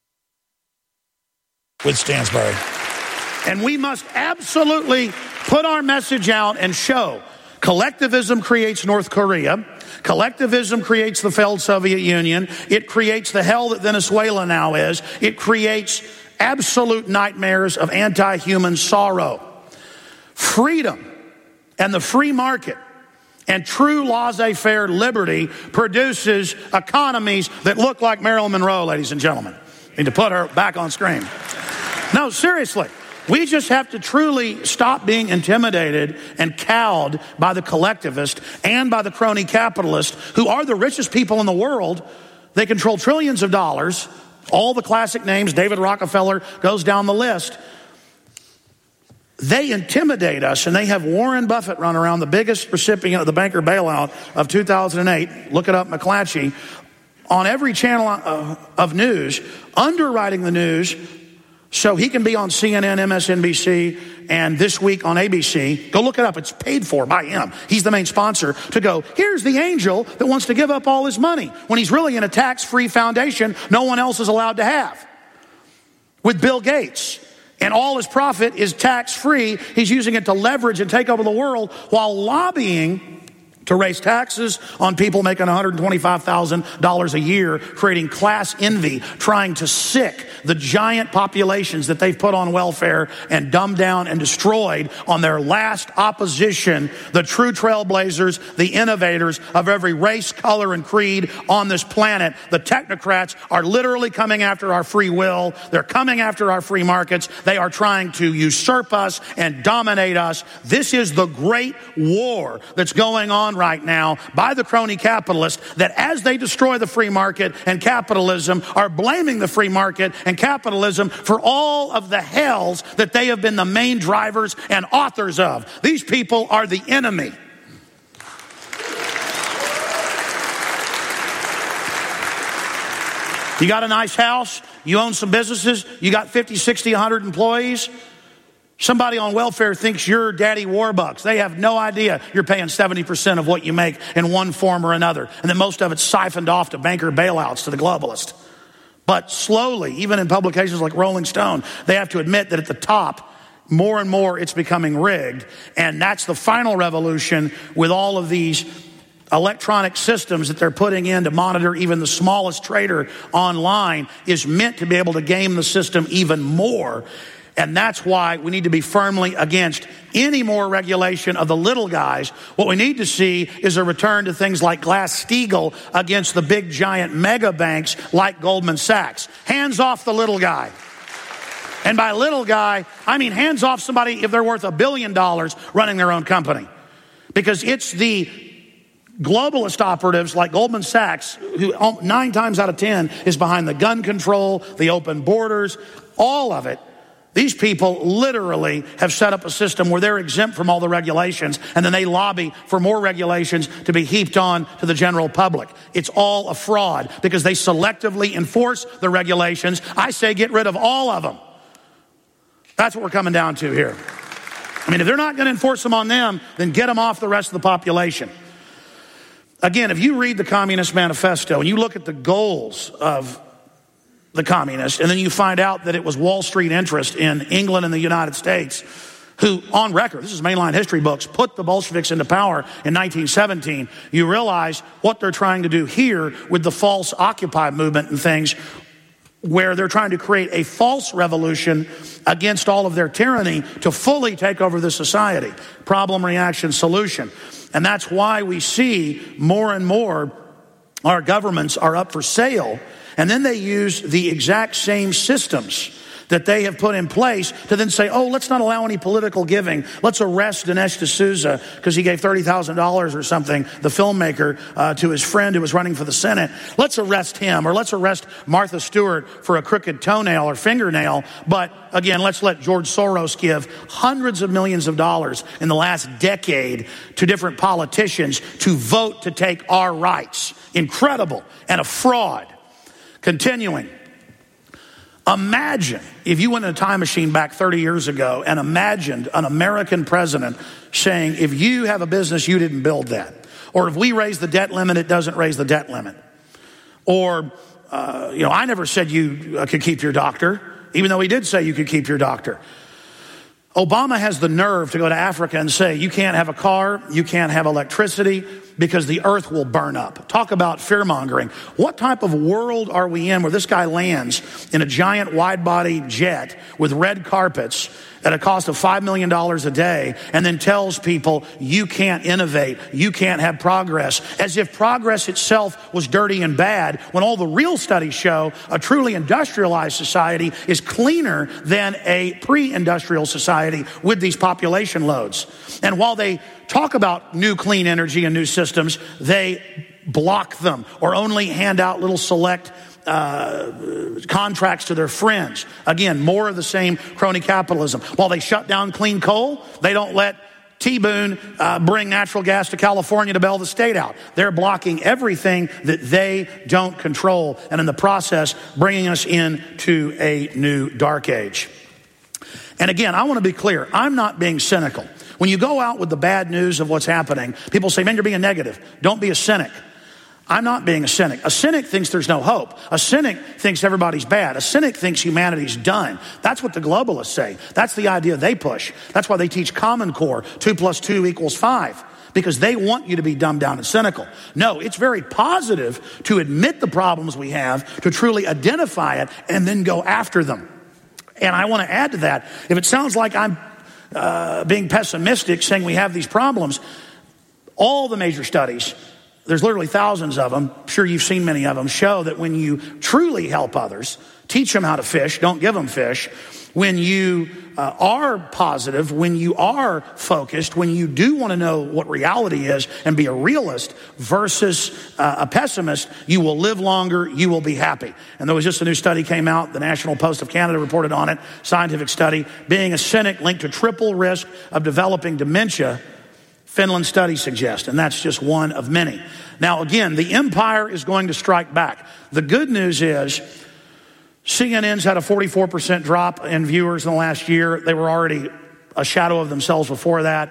with Stansbury. And we must absolutely put our message out and show collectivism creates North Korea. Collectivism creates the failed Soviet Union. It creates the hell that Venezuela now is. It creates absolute nightmares of anti-human sorrow. Freedom and the free market and true laissez-faire liberty produces economies that look like Marilyn Monroe, ladies and gentlemen. Need to put her back on screen. No, seriously. We just have to truly stop being intimidated and cowed by the collectivist and by the crony capitalist, who are the richest people in the world. They control trillions of dollars. All the classic names, David Rockefeller goes down the list. They intimidate us, and they have Warren Buffett run around, the biggest recipient of the banker bailout of 2008. Look it up, McClatchy, on every channel of news, underwriting the news so he can be on CNN, MSNBC, and This Week on ABC. Go look it up. It's paid for by him. He's the main sponsor to go, here's the angel that wants to give up all his money when he's really in a tax-free foundation no one else is allowed to have. With Bill Gates. And all his profit is tax-free. He's using it to leverage and take over the world while lobbying to raise taxes on people making $125,000 a year, creating class envy, trying to sick the giant populations that they've put on welfare and dumbed down and destroyed on their last opposition, the true trailblazers, the innovators of every race, color, and creed on this planet. The technocrats are literally coming after our free will. They're coming after our free markets. They are trying to usurp us and dominate us. This is the great war that's going on right now by the crony capitalists, that as they destroy the free market and capitalism, are blaming the free market and capitalism for all of the hells that they have been the main drivers and authors of. These people are the enemy. You got a nice house, you own some businesses, you got 50, 60, 100 employees. Somebody on welfare thinks you're Daddy Warbucks. They have no idea you're paying 70% of what you make in one form or another. And then most of it's siphoned off to banker bailouts to the globalist. But slowly, even in publications like Rolling Stone, they have to admit that at the top, more and more it's becoming rigged. And that's the final revolution with all of these electronic systems that they're putting in to monitor even the smallest trader online, is meant to be able to game the system even more. And that's why we need to be firmly against any more regulation of the little guys. What we need to see is a return to things like Glass-Steagall against the big giant mega banks like Goldman Sachs. Hands off the little guy. And by little guy, I mean hands off somebody if they're worth $1 billion running their own company. Because it's the globalist operatives like Goldman Sachs, who 9 times out of 10 is behind the gun control, the open borders, all of it. These people literally have set up a system where they're exempt from all the regulations, and then they lobby for more regulations to be heaped on to the general public. It's all a fraud because they selectively enforce the regulations. I say get rid of all of them. That's what we're coming down to here. I mean, if they're not going to enforce them on them, then get them off the rest of the population. Again, if you read the Communist Manifesto and you look at the goals of the communists, and then you find out that it was Wall Street interest in England and the United States who, on record, this is mainline history books, put the Bolsheviks into power in 1917, you realize what they're trying to do here with the false Occupy movement and things, where they're trying to create a false revolution against all of their tyranny to fully take over the society. Problem, reaction, solution. And that's why we see more and more our governments are up for sale, and then they use the exact same systems that they have put in place to then say, oh, let's not allow any political giving. Let's arrest Dinesh D'Souza because he gave $30,000 or something, the filmmaker, to his friend who was running for the Senate. Let's arrest him, or let's arrest Martha Stewart for a crooked toenail or fingernail. But again, let's let George Soros give hundreds of millions of dollars in the last decade to different politicians to vote to take our rights. Incredible, and a fraud. Continuing. Imagine if you went in a time machine back 30 years ago and imagined an American president saying, if you have a business, you didn't build that. Or if we raise the debt limit, it doesn't raise the debt limit. Or, I never said you could keep your doctor, even though he did say you could keep your doctor. Obama has the nerve to go to Africa and say, you can't have a car, you can't have electricity, because the earth will burn up. Talk about fear-mongering. What type of world are we in where this guy lands in a giant wide-body jet with red carpets at a cost of $5 million a day and then tells people you can't innovate, you can't have progress, as if progress itself was dirty and bad, when all the real studies show a truly industrialized society is cleaner than a pre-industrial society with these population loads. And while they talk about new clean energy and new systems, they block them or only hand out little select contracts to their friends. Again, more of the same crony capitalism. While they shut down clean coal, they don't let T-Boone bring natural gas to California to bail the state out. They're blocking everything that they don't control, and in the process, bringing us into a new dark age. And again, I want to be clear. I'm not being cynical. When you go out with the bad news of what's happening, people say, man, you're being negative. Don't be a cynic. I'm not being a cynic. A cynic thinks there's no hope. A cynic thinks everybody's bad. A cynic thinks humanity's done. That's what the globalists say. That's the idea they push. That's why they teach Common Core, 2 + 2 = 5. Because they want you to be dumbed down and cynical. No, it's very positive to admit the problems we have, to truly identify it, and then go after them. And I want to add to that, if it sounds like I'm being pessimistic, saying we have these problems, all the major studies, there's literally thousands of them, I'm sure you've seen many of them, show that when you truly help others, teach them how to fish, don't give them fish, when you are positive, when you are focused, when you do want to know what reality is and be a realist versus a pessimist, you will live longer, you will be happy. And there was just a new study came out, the National Post of Canada reported on it, scientific study, being a cynic linked to triple risk of developing dementia, Finland study suggests, and that's just one of many. Now again, the empire is going to strike back. The good news is CNN's had a 44% drop in viewers in the last year. They were already a shadow of themselves before that.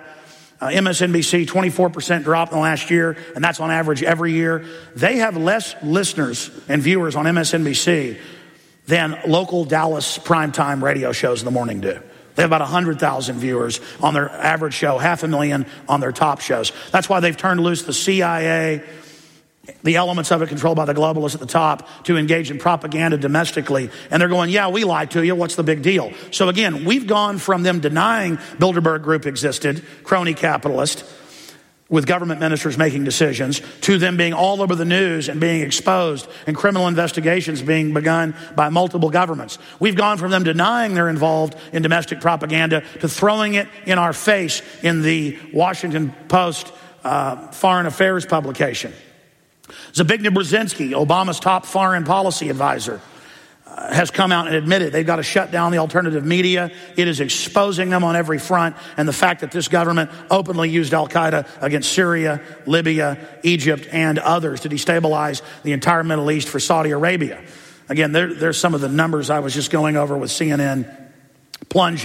MSNBC, 24% drop in the last year, and that's on average every year. They have less listeners and viewers on MSNBC than local Dallas primetime radio shows in the morning do. They have about 100,000 viewers on their average show, 500,000 on their top shows. That's why they've turned loose the CIA, the elements of it controlled by the globalists at the top, to engage in propaganda domestically. And they're going, yeah, we lied to you. What's the big deal? So again, we've gone from them denying Bilderberg Group existed, crony capitalist, with government ministers making decisions, to them being all over the news and being exposed and criminal investigations being begun by multiple governments. We've gone from them denying they're involved in domestic propaganda to throwing it in our face in the Washington Post Foreign Affairs publication. Zbigniew Brzezinski, Obama's top foreign policy advisor, has come out and admitted they've got to shut down the alternative media. It is exposing them on every front. And the fact that this government openly used al-Qaeda against Syria, Libya, Egypt, and others to destabilize the entire Middle East for Saudi Arabia. Again, there's some of the numbers I was just going over with CNN plunging.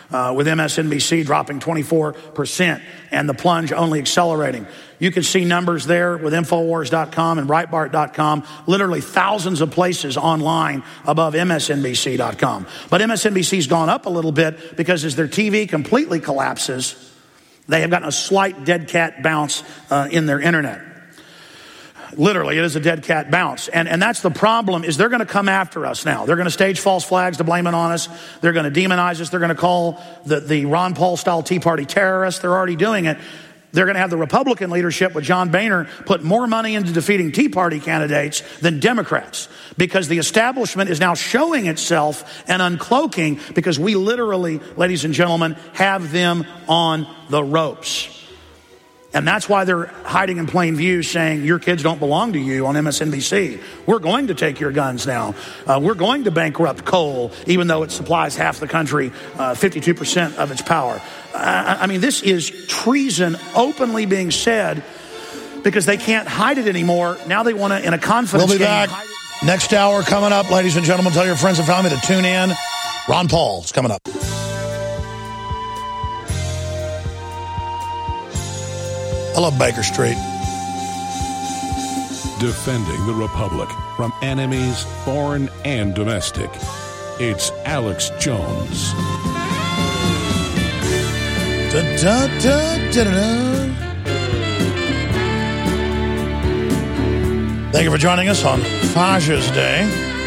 with MSNBC dropping 24% and the plunge only accelerating. You can see numbers there with Infowars.com and Breitbart.com, literally thousands of places online above MSNBC.com. But MSNBC's gone up a little bit because as their TV completely collapses, they have gotten a slight dead cat bounce in their internet. Literally, it is a dead cat bounce. And that's the problem, is they're going to come after us now. They're going to stage false flags to blame it on us. They're going to demonize us. They're going to call the Ron Paul-style Tea Party terrorists. They're already doing it. They're going to have the Republican leadership with John Boehner put more money into defeating Tea Party candidates than Democrats, because the establishment is now showing itself and uncloaking, because we literally, ladies and gentlemen, have them on the ropes. And that's why they're hiding in plain view, saying your kids don't belong to you on MSNBC. We're going to take your guns now. We're going to bankrupt coal, even though it supplies half the country, 52% of its power. I mean, this is treason openly being said, because they can't hide it anymore. Now they want to, in a confidence We'll be game, back. Next hour coming up, ladies and gentlemen. Tell your friends and family to tune in. Ron Paul's coming up. I love Baker Street. Defending the Republic from enemies, foreign and domestic. It's Alex Jones. Da, da, da, da, da. Thank you for joining us on Father's Day.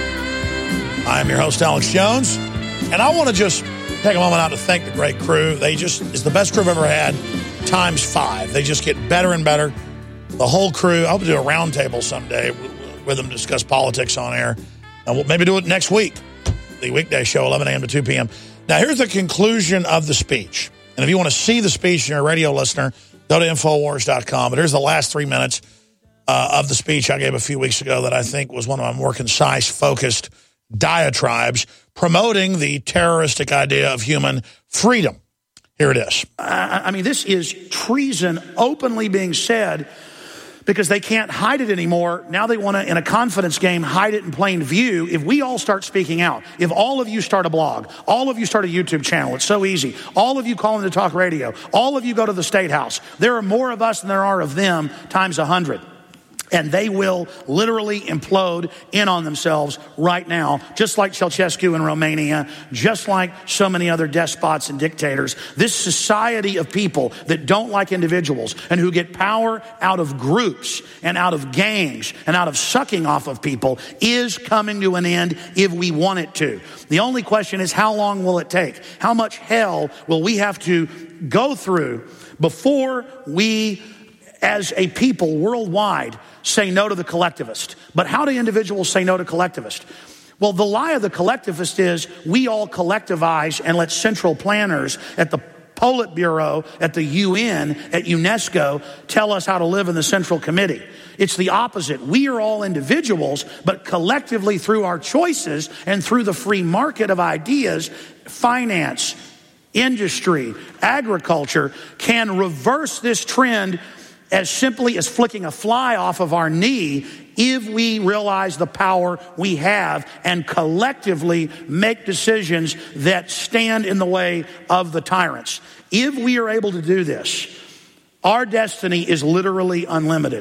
I am your host, Alex Jones. And I want to just take a moment out to thank the great crew. It's the best crew I've ever had. Times 5. They just get better and better. The whole crew. I hope to do a roundtable someday with them, discuss politics on air. And we'll maybe do it next week. The weekday show, 11 a.m. to 2 p.m. Now, here's the conclusion of the speech. And if you want to see the speech and you're a radio listener, go to Infowars.com. But here's the last 3 minutes of the speech I gave a few weeks ago that I think was one of my more concise, focused diatribes promoting the terroristic idea of human freedom. Here it is. I mean, this is treason openly being said, because they can't hide it anymore. Now they want to, in a confidence game, hide it in plain view. If we all start speaking out, if all of you start a blog, all of you start a YouTube channel, it's so easy. All of you call into talk radio, all of you go to the State House. There are more of us than there are of them times 100. And they will literally implode in on themselves right now, just like Ceausescu in Romania, just like so many other despots and dictators. This society of people that don't like individuals and who get power out of groups and out of gangs and out of sucking off of people is coming to an end if we want it to. The only question is, how long will it take? How much hell will we have to go through before we, as a people worldwide, say no to the collectivist? But how do individuals say no to collectivist? Well, the lie of the collectivist is we all collectivize and let central planners at the Politburo, at the UN, at UNESCO tell us how to live in the Central Committee. It's the opposite. We are all individuals, but collectively through our choices and through the free market of ideas, finance, industry, agriculture can reverse this trend as simply as flicking a fly off of our knee if we realize the power we have and collectively make decisions that stand in the way of the tyrants. If we are able to do this, our destiny is literally unlimited.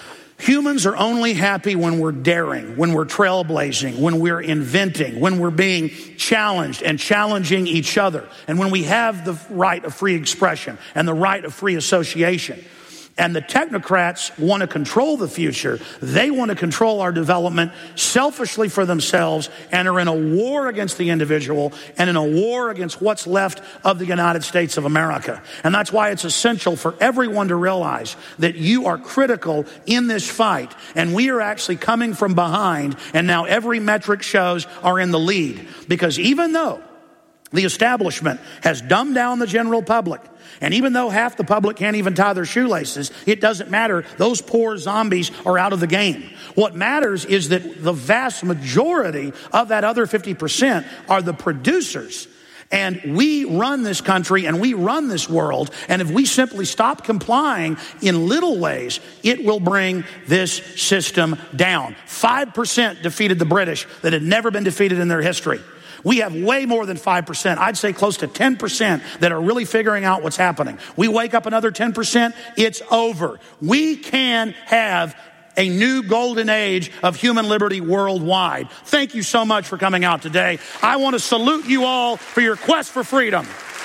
Humans are only happy when we're daring, when we're trailblazing, when we're inventing, when we're being challenged and challenging each other, and when we have the right of free expression and the right of free association. And the technocrats want to control the future. They want to control our development selfishly for themselves, and are in a war against the individual and in a war against what's left of the United States of America. And that's why it's essential for everyone to realize that you are critical in this fight. And we are actually coming from behind, and now every metric shows are in the lead. Because even though the establishment has dumbed down the general public, and even though half the public can't even tie their shoelaces, it doesn't matter. Those poor zombies are out of the game. What matters is that the vast majority of that other 50% are the producers And we run this country and we run this world. And if we simply stop complying in little ways, it will bring this system down. 5% defeated the British that had never been defeated in their history. We have way more than 5%. I'd say close to 10% that are really figuring out what's happening. We wake up another 10%, it's over. We can have a new golden age of human liberty worldwide. Thank you so much for coming out today. I want to salute you all for your quest for freedom.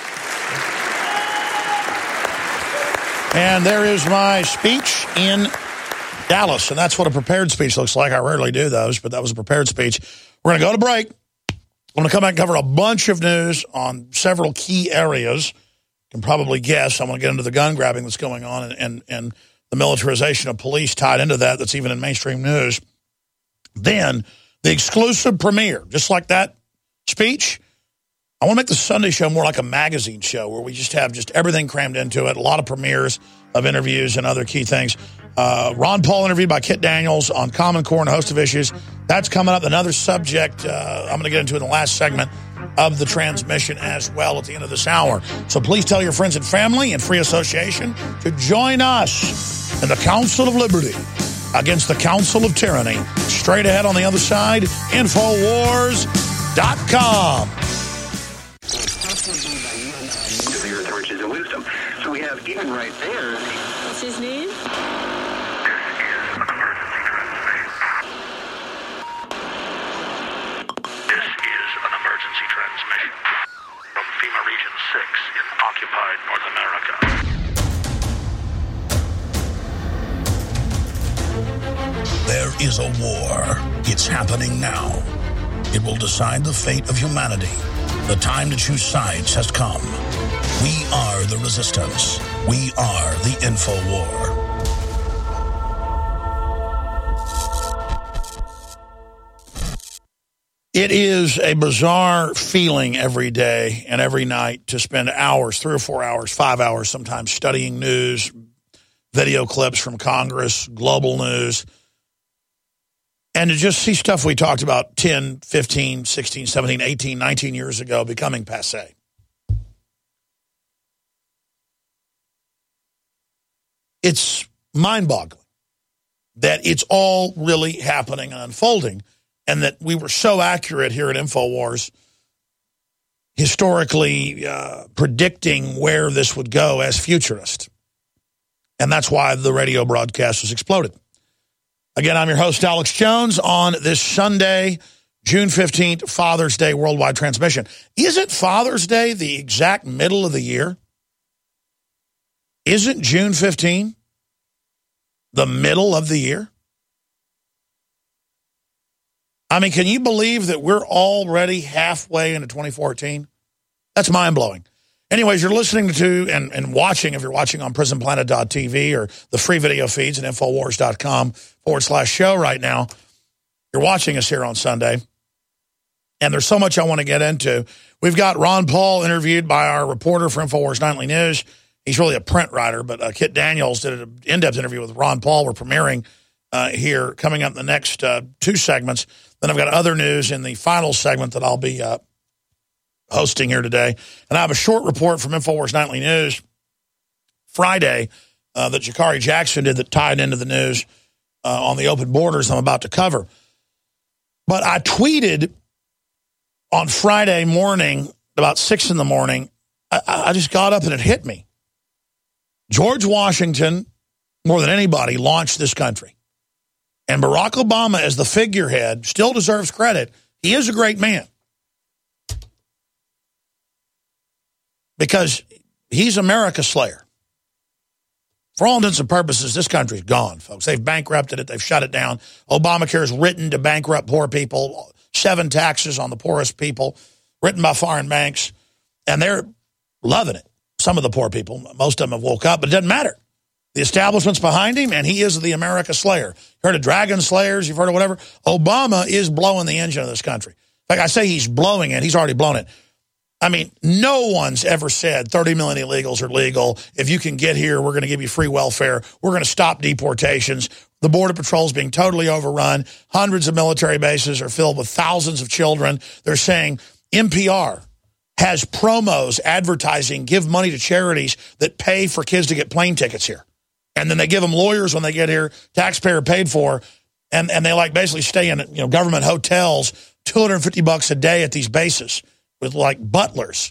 And there is my speech in Dallas, and that's what a prepared speech looks like. I rarely do those, but that was a prepared speech. We're going to go to break. I'm going to come back and cover a bunch of news on several key areas. You can probably guess. I'm going to get into the gun grabbing that's going on and the militarization of police tied into that that's even in mainstream news. Then the exclusive premiere, just like that speech. I want to make the Sunday show more like a magazine show where we just have just everything crammed into it, a lot of premieres of interviews and other key things. Ron Paul interviewed by Kit Daniels on Common Core and a host of issues. That's coming up. Another subject I'm going to get into in the last segment of the transmission as well at the end of this hour. So please tell your friends and family and free association to join us in the Council of Liberty against the Council of Tyranny. Straight ahead on the other side, Infowars.com. Severe torches of wisdom. So we have even right there. What's his name? Occupied North America. There is a war. It's happening now. It will decide the fate of humanity. The time to choose sides has come. We are the resistance. We are the InfoWar. It is a bizarre feeling every day and every night to spend hours, 3 or 4 hours, 5 hours sometimes, studying news, video clips from Congress, global news, and to just see stuff we talked about 10, 15, 16, 17, 18, 19 years ago becoming passé. It's mind-boggling that it's all really happening and unfolding, and that we were so accurate here at InfoWars, historically predicting where this would go as futurists. And that's why the radio broadcast was exploded. Again, I'm your host, Alex Jones, on this Sunday, June 15th, Father's Day worldwide transmission. Isn't Father's Day the exact middle of the year? Isn't June 15 the middle of the year? I mean, can you believe that we're already halfway into 2014? That's mind-blowing. Anyways, you're listening to and watching, if you're watching on prisonplanet.tv or the free video feeds at Infowars.com/show right now, you're watching us here on Sunday. And there's so much I want to get into. We've got Ron Paul interviewed by our reporter for Infowars Nightly News. He's really a print writer, but Kit Daniels did an in-depth interview with Ron Paul. We're premiering here coming up in the next 2 segments. Then I've got other news in the final segment that I'll be hosting here today. And I have a short report from Infowars Nightly News Friday that Jakari Jackson did that tied into the news on the open borders I'm about to cover. But I tweeted on Friday morning, about 6 in the morning, I just got up and it hit me. George Washington, more than anybody, launched this country. And Barack Obama, as the figurehead, still deserves credit. He is a great man. Because he's America's slayer. For all intents and purposes, this country's gone, folks. They've bankrupted it. They've shut it down. Obamacare is written to bankrupt poor people. 7 taxes on the poorest people, written by foreign banks. And they're loving it. Some of the poor people, most of them have woke up, but it doesn't matter. The establishment's behind him, and he is the America slayer. You've heard of dragon slayers, you've heard of whatever. Obama is blowing the engine of this country. In fact, I say he's blowing it. He's already blown it. I mean, no one's ever said 30 million illegals are legal. If you can get here, we're going to give you free welfare. We're going to stop deportations. The Border Patrol is being totally overrun. Hundreds of military bases are filled with thousands of children. They're saying NPR, has promos advertising, give money to charities that pay for kids to get plane tickets here. And then they give them lawyers when they get here, taxpayer paid for, and they like basically stay in government hotels, $250 a day at these bases with like butlers,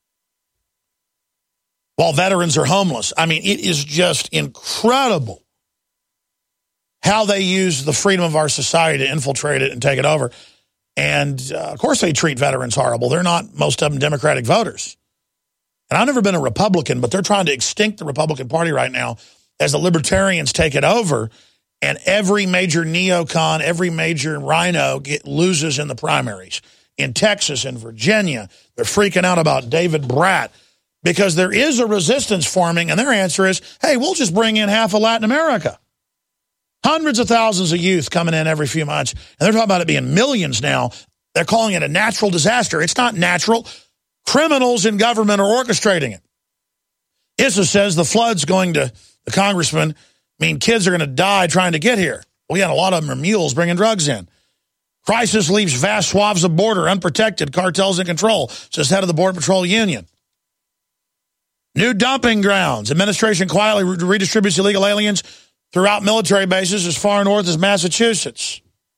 while veterans are homeless. I mean, it is just incredible how they use the freedom of our society to infiltrate it and take it over. And, of course, they treat veterans horrible. They're not, most of them, Democratic voters. And I've never been a Republican, but they're trying to extinct the Republican Party right now as the libertarians take it over, and every major neocon, every major rhino loses in the primaries. In Texas and Virginia, they're freaking out about David Bratt because there is a resistance forming, and their answer is, hey, we'll just bring in half of Latin America. Hundreds of thousands of youth coming in every few months, and they're talking about it being millions now. They're calling it a natural disaster. It's not natural. Criminals in government are orchestrating it. Issa says the flood's going to the congressman mean kids are going to die trying to get here. Well, yeah, a lot of them are mules bringing drugs in. Crisis leaves vast swaths of border unprotected. Cartels in control, says head of the Border Patrol Union. New dumping grounds. Administration quietly redistributes illegal aliens throughout military bases as far north as Massachusetts.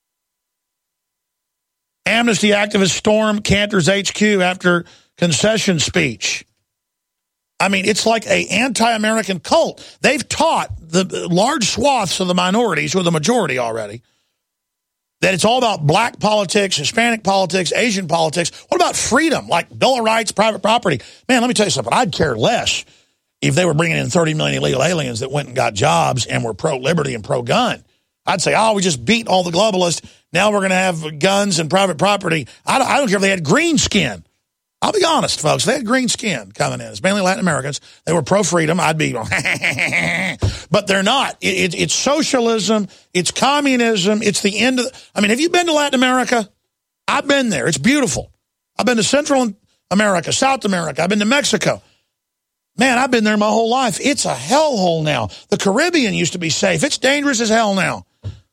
Amnesty activists storm Cantor's HQ after concession speech. I mean, it's like an anti-American cult. They've taught the large swaths of the minorities, who are the majority already, that it's all about black politics, Hispanic politics, Asian politics. What about freedom, like Bill of Rights, private property? Man, let me tell you something. I'd care less if they were bringing in 30 million illegal aliens that went and got jobs and were pro-liberty and pro-gun. I'd say, we just beat all the globalists. Now we're going to have guns and private property. I don't care if they had green skin. I'll be honest, folks. They had green skin coming in. It's mainly Latin Americans. They were pro-freedom. I'd be, but they're not. It's socialism. It's communism. It's the end of, have you been to Latin America? I've been there. It's beautiful. I've been to Central America, South America. I've been to Mexico. Man, I've been there my whole life. It's a hellhole now. The Caribbean used to be safe. It's dangerous as hell now.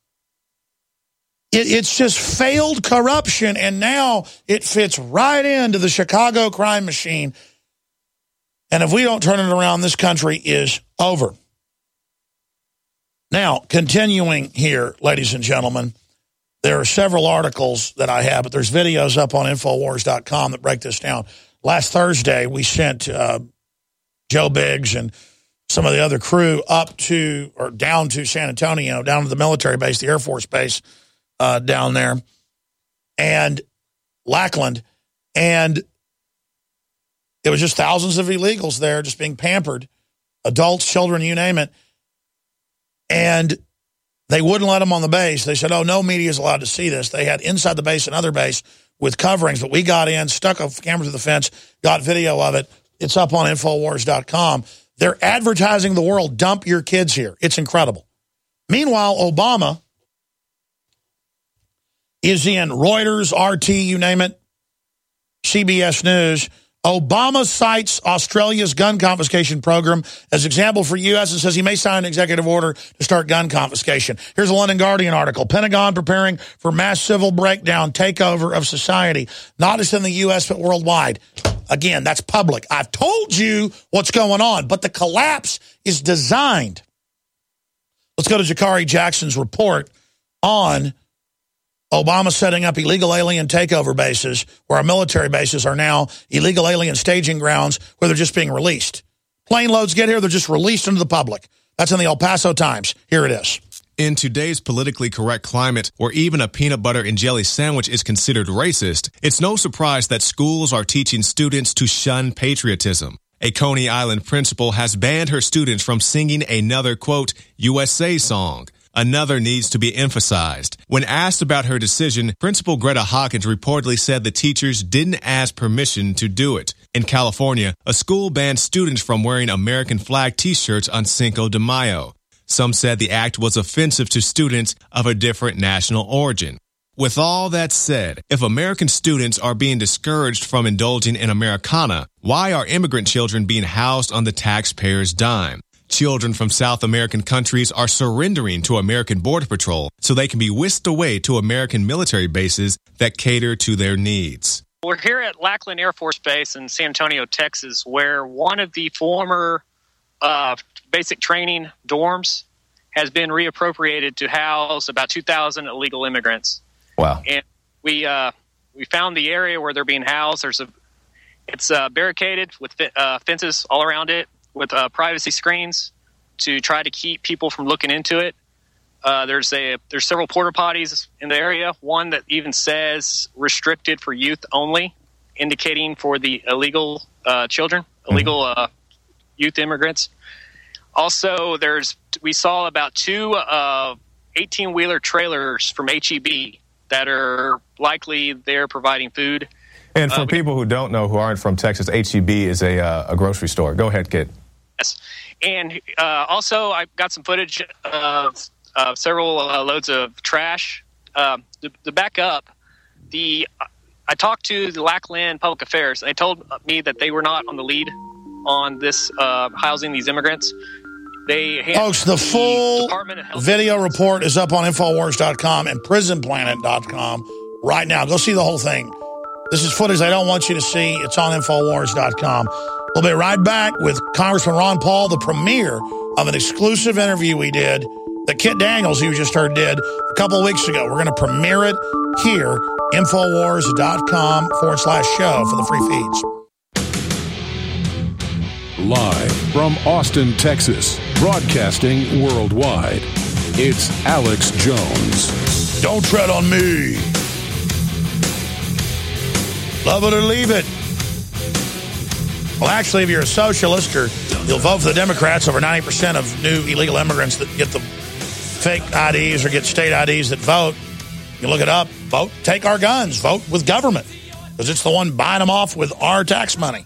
It's just failed corruption, and now it fits right into the Chicago crime machine. And if we don't turn it around, this country is over. Now, continuing here, ladies and gentlemen, there are several articles that I have, but there's videos up on Infowars.com that break this down. Last Thursday, we sent Joe Biggs and some of the other crew up to, or down to San Antonio, down to the military base, the Air Force base, down there, and Lackland, and it was just thousands of illegals there just being pampered, adults, children, you name it, and they wouldn't let them on the base. They said, no media is allowed to see this. They had inside the base another base with coverings, but we got in, stuck a camera to the fence, got video of it. It's up on Infowars.com. They're advertising the world, dump your kids here. It's incredible. Meanwhile, Obama is in Reuters, RT, you name it, CBS News. Obama cites Australia's gun confiscation program as example for U.S. and says he may sign an executive order to start gun confiscation. Here's a London Guardian article. Pentagon preparing for mass civil breakdown, takeover of society, not just in the U.S. but worldwide. Again, that's public. I've told you what's going on, but the collapse is designed. Let's go to Jakari Jackson's report on Obama setting up illegal alien takeover bases where our military bases are now illegal alien staging grounds where they're just being released. Plane loads get here, they're just released into the public. That's in the El Paso Times. Here it is. In today's politically correct climate, where even a peanut butter and jelly sandwich is considered racist, it's no surprise that schools are teaching students to shun patriotism. A Coney Island principal has banned her students from singing another, quote, USA song. Another needs to be emphasized. When asked about her decision, Principal Greta Hawkins reportedly said the teachers didn't ask permission to do it. In California, a school banned students from wearing American flag t-shirts on Cinco de Mayo. Some said the act was offensive to students of a different national origin. With all that said, if American students are being discouraged from indulging in Americana, why are immigrant children being housed on the taxpayers' dime? Children from South American countries are surrendering to American Border Patrol so they can be whisked away to American military bases that cater to their needs. We're here at Lackland Air Force Base in San Antonio, Texas, where one of the former basic training dorms has been reappropriated to house about 2,000 illegal immigrants. Wow. And we found the area where they're being housed. It's barricaded with fences all around it with privacy screens to try to keep people from looking into it. There's several porta potties in the area. One that even says restricted for youth only, indicating for the illegal children, illegal youth immigrants. Also, we saw about two 18-wheeler trailers from HEB that are likely they're providing food. And for people who don't know, who aren't from Texas, HEB is a grocery store. Go ahead, Kit. Yes. And also, I got some footage of several loads of trash. To back up, I talked to the Lackland Public Affairs, and they told me that they were not on the lead on this housing these immigrants. Folks, the full video report is up on Infowars.com and PrisonPlanet.com right now. Go see the whole thing. This is footage I don't want you to see. It's on Infowars.com. We'll be right back with Congressman Ron Paul, the premiere of an exclusive interview we did that Kit Daniels, who you just heard, did a couple of weeks ago. We're going to premiere it here, Infowars.com/show for the free feeds. Live from Austin, Texas, broadcasting worldwide, it's Alex Jones. Don't tread on me. Love it or leave it. Well, actually, if you're a socialist or you'll vote for the Democrats, over 90% of new illegal immigrants that get the fake IDs or get state IDs that vote, you look it up, vote, take our guns, vote with government, because it's the one buying them off with our tax money.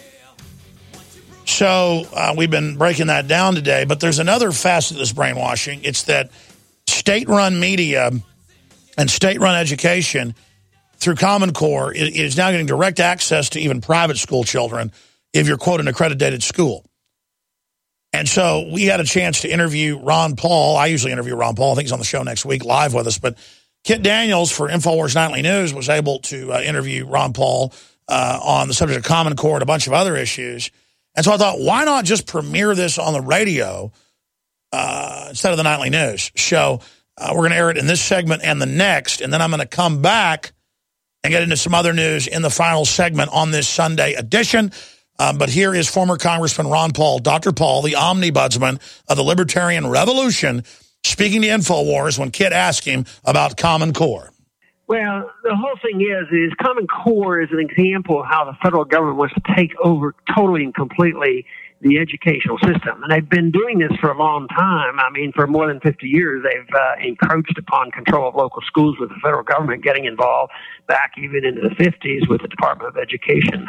So we've been breaking that down today, but there's another facet of this brainwashing. It's that state-run media and state-run education through Common Core is now getting direct access to even private school children if you're, quote, an accredited school. And so we had a chance to interview Ron Paul. I usually interview Ron Paul. I think he's on the show next week live with us. But Kit Daniels for InfoWars Nightly News was able to interview Ron Paul on the subject of Common Core and a bunch of other issues. And so I thought, why not just premiere this on the radio instead of the Nightly News show? We're going to air it in this segment and the next, and then I'm going to come back and get into some other news in the final segment on this Sunday edition. But here is former Congressman Ron Paul, Dr. Paul, the omnibudsman of the Libertarian Revolution, speaking to InfoWars when Kit asked him about Common Core. Well, the whole thing is Common Core is an example of how the federal government wants to take over totally and completely the educational system. And they've been doing this for a long time. I mean, for more than 50 years, they've encroached upon control of local schools with the federal government getting involved back even into the 50s with the Department of Education,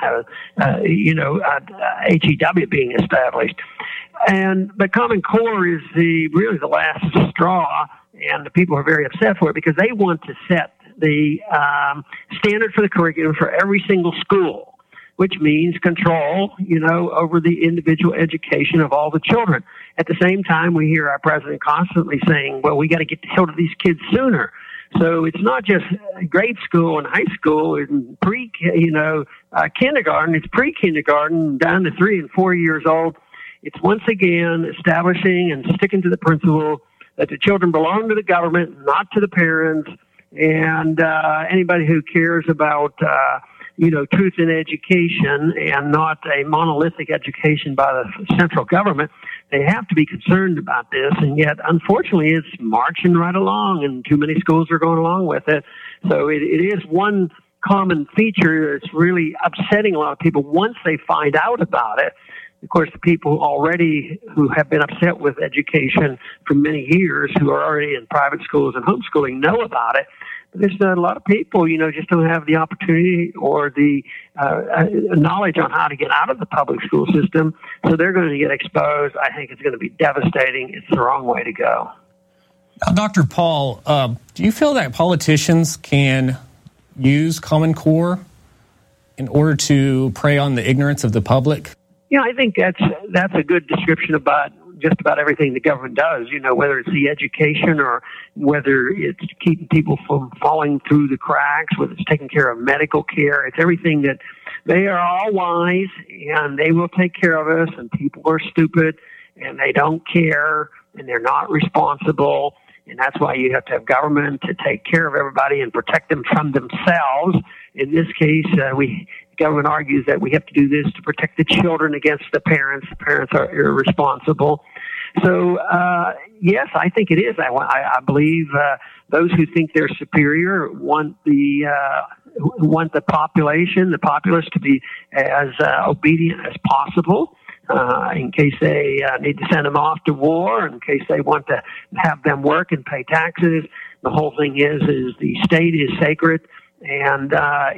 HEW being established. But Common Core is really the last straw, and the people are very upset for it because they want to set the standard for the curriculum for every single school, which means control, over the individual education of all the children. At the same time, we hear our president constantly saying, well, we got to get the hell to these kids sooner. So it's not just grade school and high school and kindergarten. It's pre-kindergarten down to 3 and 4 years old. It's once again establishing and sticking to the principle that the children belong to the government, not to the parents. And anybody who cares about, truth in education and not a monolithic education by the central government, they have to be concerned about this. And yet, unfortunately, it's marching right along, and too many schools are going along with it. So it is one common feature that's really upsetting a lot of people once they find out about it. Of course, the people already who have been upset with education for many years, who are already in private schools and homeschooling, know about it. But there's a lot of people, just don't have the opportunity or the knowledge on how to get out of the public school system. So they're going to get exposed. I think it's going to be devastating. It's the wrong way to go. Now, Dr. Paul, do you feel that politicians can use Common Core in order to prey on the ignorance of the public? Yeah, I think that's a good description about just about everything the government does, whether it's the education or whether it's keeping people from falling through the cracks, whether it's taking care of medical care. It's everything that they are all wise and they will take care of us, and people are stupid and they don't care and they're not responsible. And that's why you have to have government to take care of everybody and protect them from themselves. In this case, government argues that we have to do this to protect the children against the parents. The parents are irresponsible. So, yes, I think it is. I believe those who think they're superior want the populace to be as obedient as possible. In case they need to send them off to war, in case they want to have them work and pay taxes. The whole thing is the state is sacred. And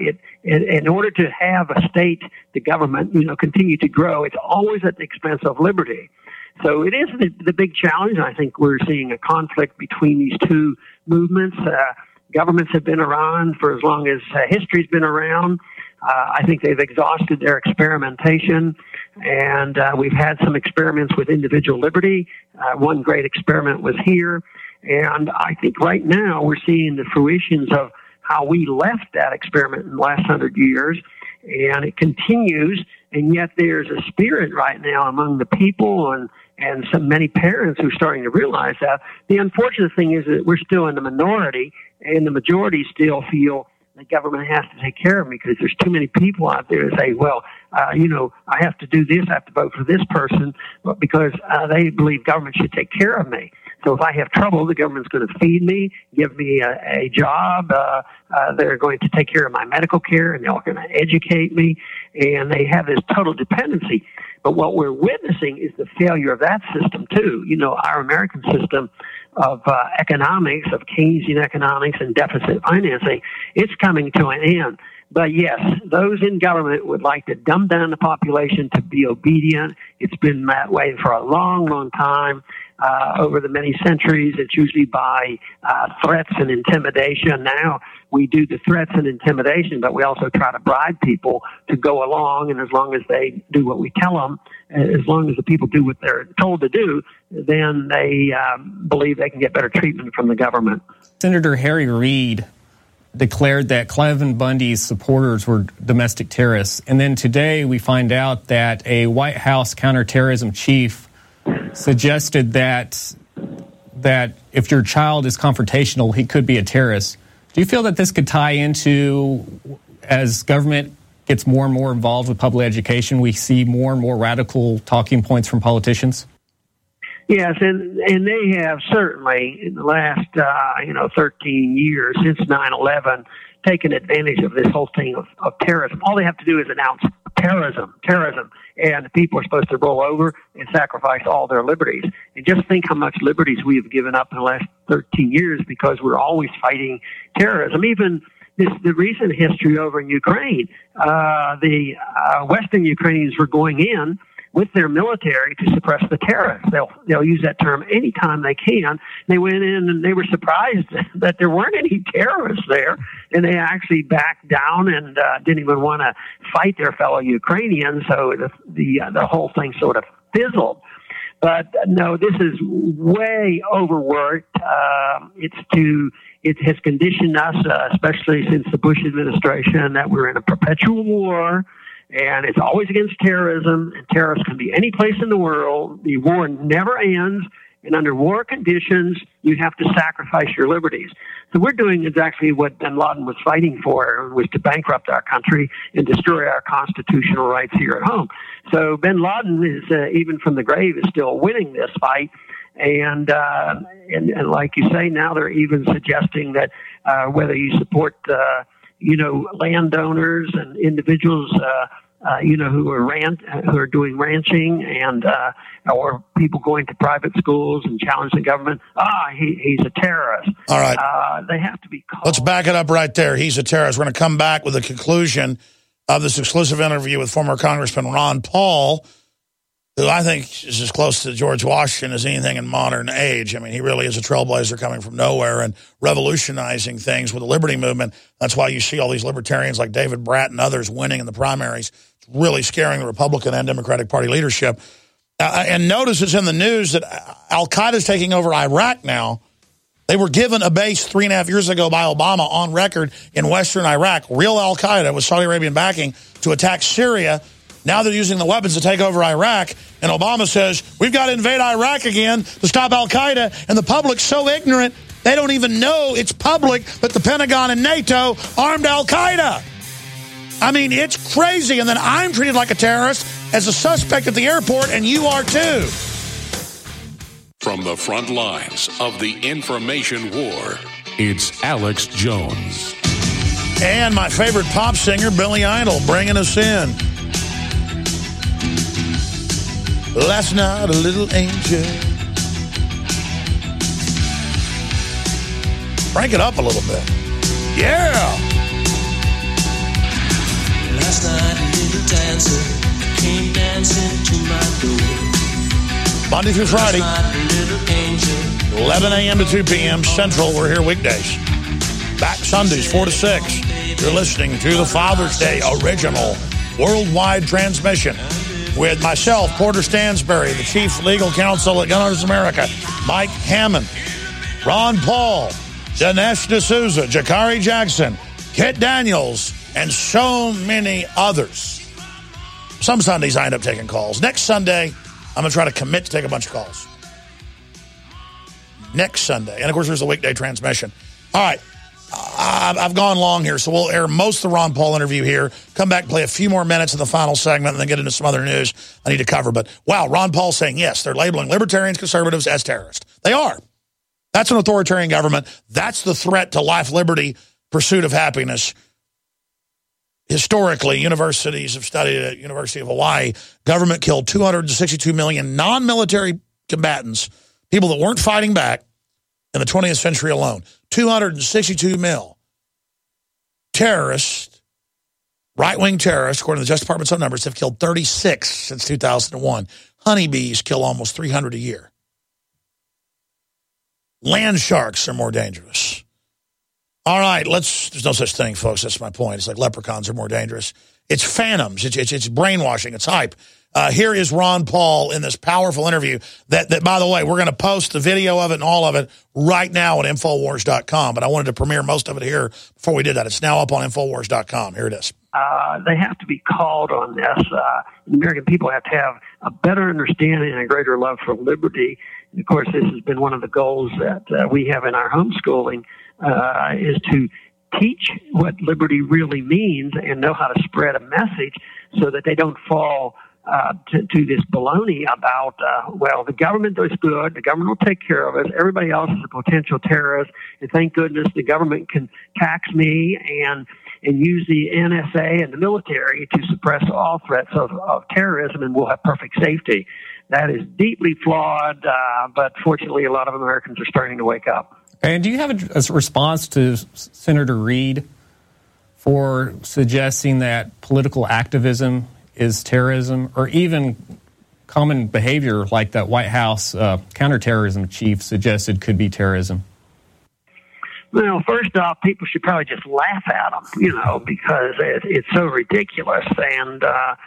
in order to have a state, the government, continue to grow, it's always at the expense of liberty. So it is the big challenge. I think we're seeing a conflict between these two movements. Governments have been around for as long as history's been around. I think they've exhausted their experimentation, and we've had some experiments with individual liberty. One great experiment was here, and I think right now we're seeing the fruitions of how we left that experiment in the last 100 years, and it continues, and yet there's a spirit right now among the people and many parents who are starting to realize that. The unfortunate thing is that we're still in the minority, and the majority still feel the government has to take care of me because there's too many people out there to say, well, I have to do this, I have to vote for this person, because they believe government should take care of me. So if I have trouble, the government's going to feed me, give me a job. They're going to take care of my medical care, and they're going to educate me. And they have this total dependency. But what we're witnessing is the failure of that system, too. Our American system of economics, of Keynesian economics and deficit financing, it's coming to an end. But yes, those in government would like to dumb down the population to be obedient. It's been that way for a long, long time. Over the many centuries, it's usually by threats and intimidation. Now we do the threats and intimidation, but we also try to bribe people to go along. And as long as they do what we tell them, as long as the people do what they're told to do, then they believe they can get better treatment from the government. Senator Harry Reid declared that Clive Bundy's supporters were domestic terrorists. And then today we find out that a White House counterterrorism chief suggested that if your child is confrontational, he could be a terrorist. Do you feel that this could tie into, as government gets more and more involved with public education, we see more and more radical talking points from politicians? Yes, and they have certainly in the last 13 years since 9/11 taken advantage of this whole thing of terrorism. All they have to do is announce terrorism, and the people are supposed to roll over and sacrifice all their liberties. And just think how much liberties we have given up in the last 13 years because we're always fighting terrorism. Even the recent history over in Ukraine, the Western Ukrainians were going in with their military to suppress the terrorists. They'll use that term anytime they can. They went in and they were surprised that there weren't any terrorists there, and they actually backed down and didn't even want to fight their fellow Ukrainians. So the whole thing sort of fizzled. But no, this is way overworked. It has conditioned us, especially since the Bush administration, that we're in a perpetual war. And it's always against terrorism, and terrorists can be any place in the world. The war never ends, and under war conditions, you have to sacrifice your liberties. So we're doing exactly what bin Laden was fighting for, was to bankrupt our country and destroy our constitutional rights here at home. So bin Laden is, even from the grave, is still winning this fight. And like you say, now they're even suggesting that whether you support landowners and individuals, who are doing ranching and or people going to private schools and challenge the government. He's a terrorist. All right, they have to be called. Let's back it up right there. He's a terrorist. We're going to come back with the conclusion of this exclusive interview with former Congressman Ron Paul, who I think is as close to George Washington as anything in modern age. I mean, he really is a trailblazer coming from nowhere and revolutionizing things with the liberty movement. That's why you see all these libertarians like David Brat and others winning in the primaries. It's really scaring the Republican and Democratic Party leadership. And notice it's in the news that Al-Qaeda is taking over Iraq now. They were given a base 3.5 years ago by Obama on record in western Iraq, real Al-Qaeda with Saudi Arabian backing, to attack Syria. Now they're using the weapons to take over Iraq. And Obama says, we've got to invade Iraq again to stop Al-Qaeda. And the public's so ignorant, they don't even know it's public, but the Pentagon and NATO armed Al-Qaeda. I mean, it's crazy. And then I'm treated like a terrorist as a suspect at the airport, and you are too. From the front lines of the information war, it's Alex Jones. And my favorite pop singer, Billy Idol, bringing us in. Last night, a little angel. Crank it up a little bit. Yeah! Last night, a little dancer came dancing to my door. Monday through Friday, 11 a.m. to 2 p.m. Central. We're here weekdays. Back Sundays, 4 to 6. You're listening to the Father's Day original worldwide transmission with myself, Porter Stansberry, the Chief Legal Counsel at Gun Owners America, Mike Hammond, Ron Paul, Dinesh D'Souza, Jakari Jackson, Kit Daniels, and so many others. Some Sundays I end up taking calls. Next Sunday, I'm going to try to commit to take a bunch of calls. Next Sunday. And, of course, there's a weekday transmission. All right. I've gone long here, so we'll air most of the Ron Paul interview here, come back, play a few more minutes in the final segment, and then get into some other news I need to cover. But, wow, Ron Paul saying, yes, they're labeling libertarians, conservatives as terrorists. They are. That's an authoritarian government. That's the threat to life, liberty, pursuit of happiness. Historically, universities have studied at University of Hawaii. Government killed 262 million non-military combatants, people that weren't fighting back, in the 20th century alone. 262 mil. Terrorists, right-wing terrorists, according to the Justice Department's own numbers, have killed 36 since 2001. Honeybees kill almost 300 a year. Land sharks are more dangerous. All right, there's no such thing, folks. That's my point. It's like leprechauns are more dangerous. It's phantoms. It's brainwashing. It's hype. Here is Ron Paul in this powerful interview that, by the way, we're going to post the video of it and all of it right now on Infowars.com. But I wanted to premiere most of it here before we did that. It's now up on Infowars.com. Here it is. They have to be called on this. The American people have to have a better understanding and a greater love for liberty. And, of course, this has been one of the goals that we have in our homeschooling, is to teach what liberty really means and know how to spread a message so that they don't fall to this baloney about, the government is good, the government will take care of us, everybody else is a potential terrorist, and thank goodness the government can tax me and use the NSA and the military to suppress all threats of terrorism, and we'll have perfect safety. That is deeply flawed, but fortunately a lot of Americans are starting to wake up. And do you have a response to Senator Reid for suggesting that political activism is terrorism, or even common behavior like that White House counterterrorism chief suggested could be terrorism? Well, first off, people should probably just laugh at him, because it's so ridiculous. And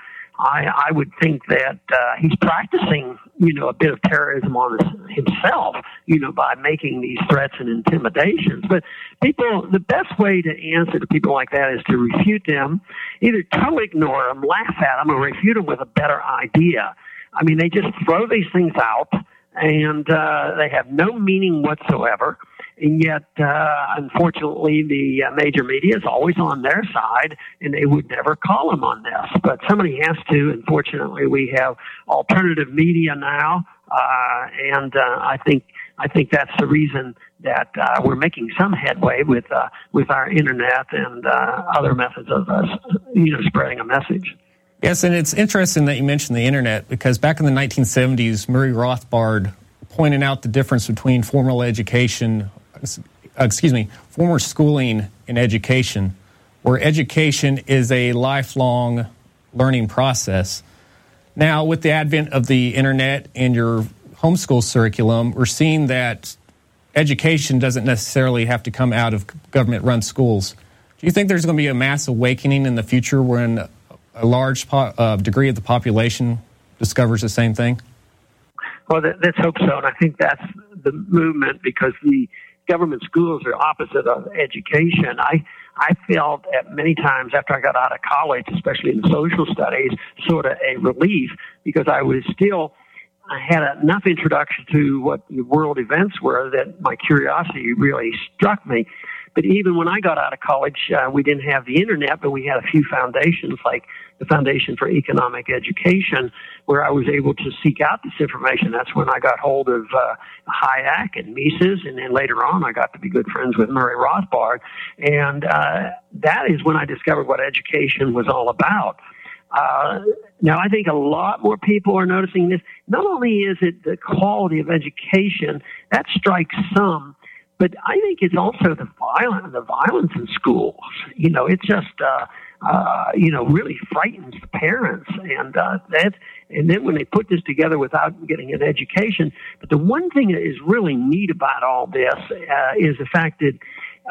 I would think that he's practicing, a bit of terrorism on himself, by making these threats and intimidations. But the best way to answer to people like that is to refute them, either totally ignore them, laugh at them, or refute them with a better idea. I mean, they just throw these things out, and they have no meaning whatsoever. And yet, unfortunately, the major media is always on their side, and they would never call them on this. But somebody has to. Unfortunately, we have alternative media now, and I think that's the reason that we're making some headway with our internet and other methods of spreading a message. Yes, and it's interesting that you mentioned the internet, because back in the 1970s, Murray Rothbard pointed out the difference between formal schooling and education, where education is a lifelong learning process. Now, with the advent of the internet and your homeschool curriculum, we're seeing that education doesn't necessarily have to come out of government-run schools. Do you think there's going to be a mass awakening in the future when a large degree of the population discovers the same thing? Well, let's hope so. And I think that's the movement, because the government schools are opposite of education. I felt at many times after I got out of college, especially in social studies, sort of a relief, because I had enough introduction to what the world events were that my curiosity really struck me. But even when I got out of college, we didn't have the internet, but we had a few foundations, like the Foundation for Economic Education, where I was able to seek out this information. That's when I got hold of Hayek and Mises, and then later on I got to be good friends with Murray Rothbard. And that is when I discovered what education was all about. Now, I think a lot more people are noticing this. Not only is it the quality of education, that strikes some, but I think it's also the violence in schools. It just, really frightens the parents. And then when they put this together without getting an education. But the one thing that is really neat about all this is the fact that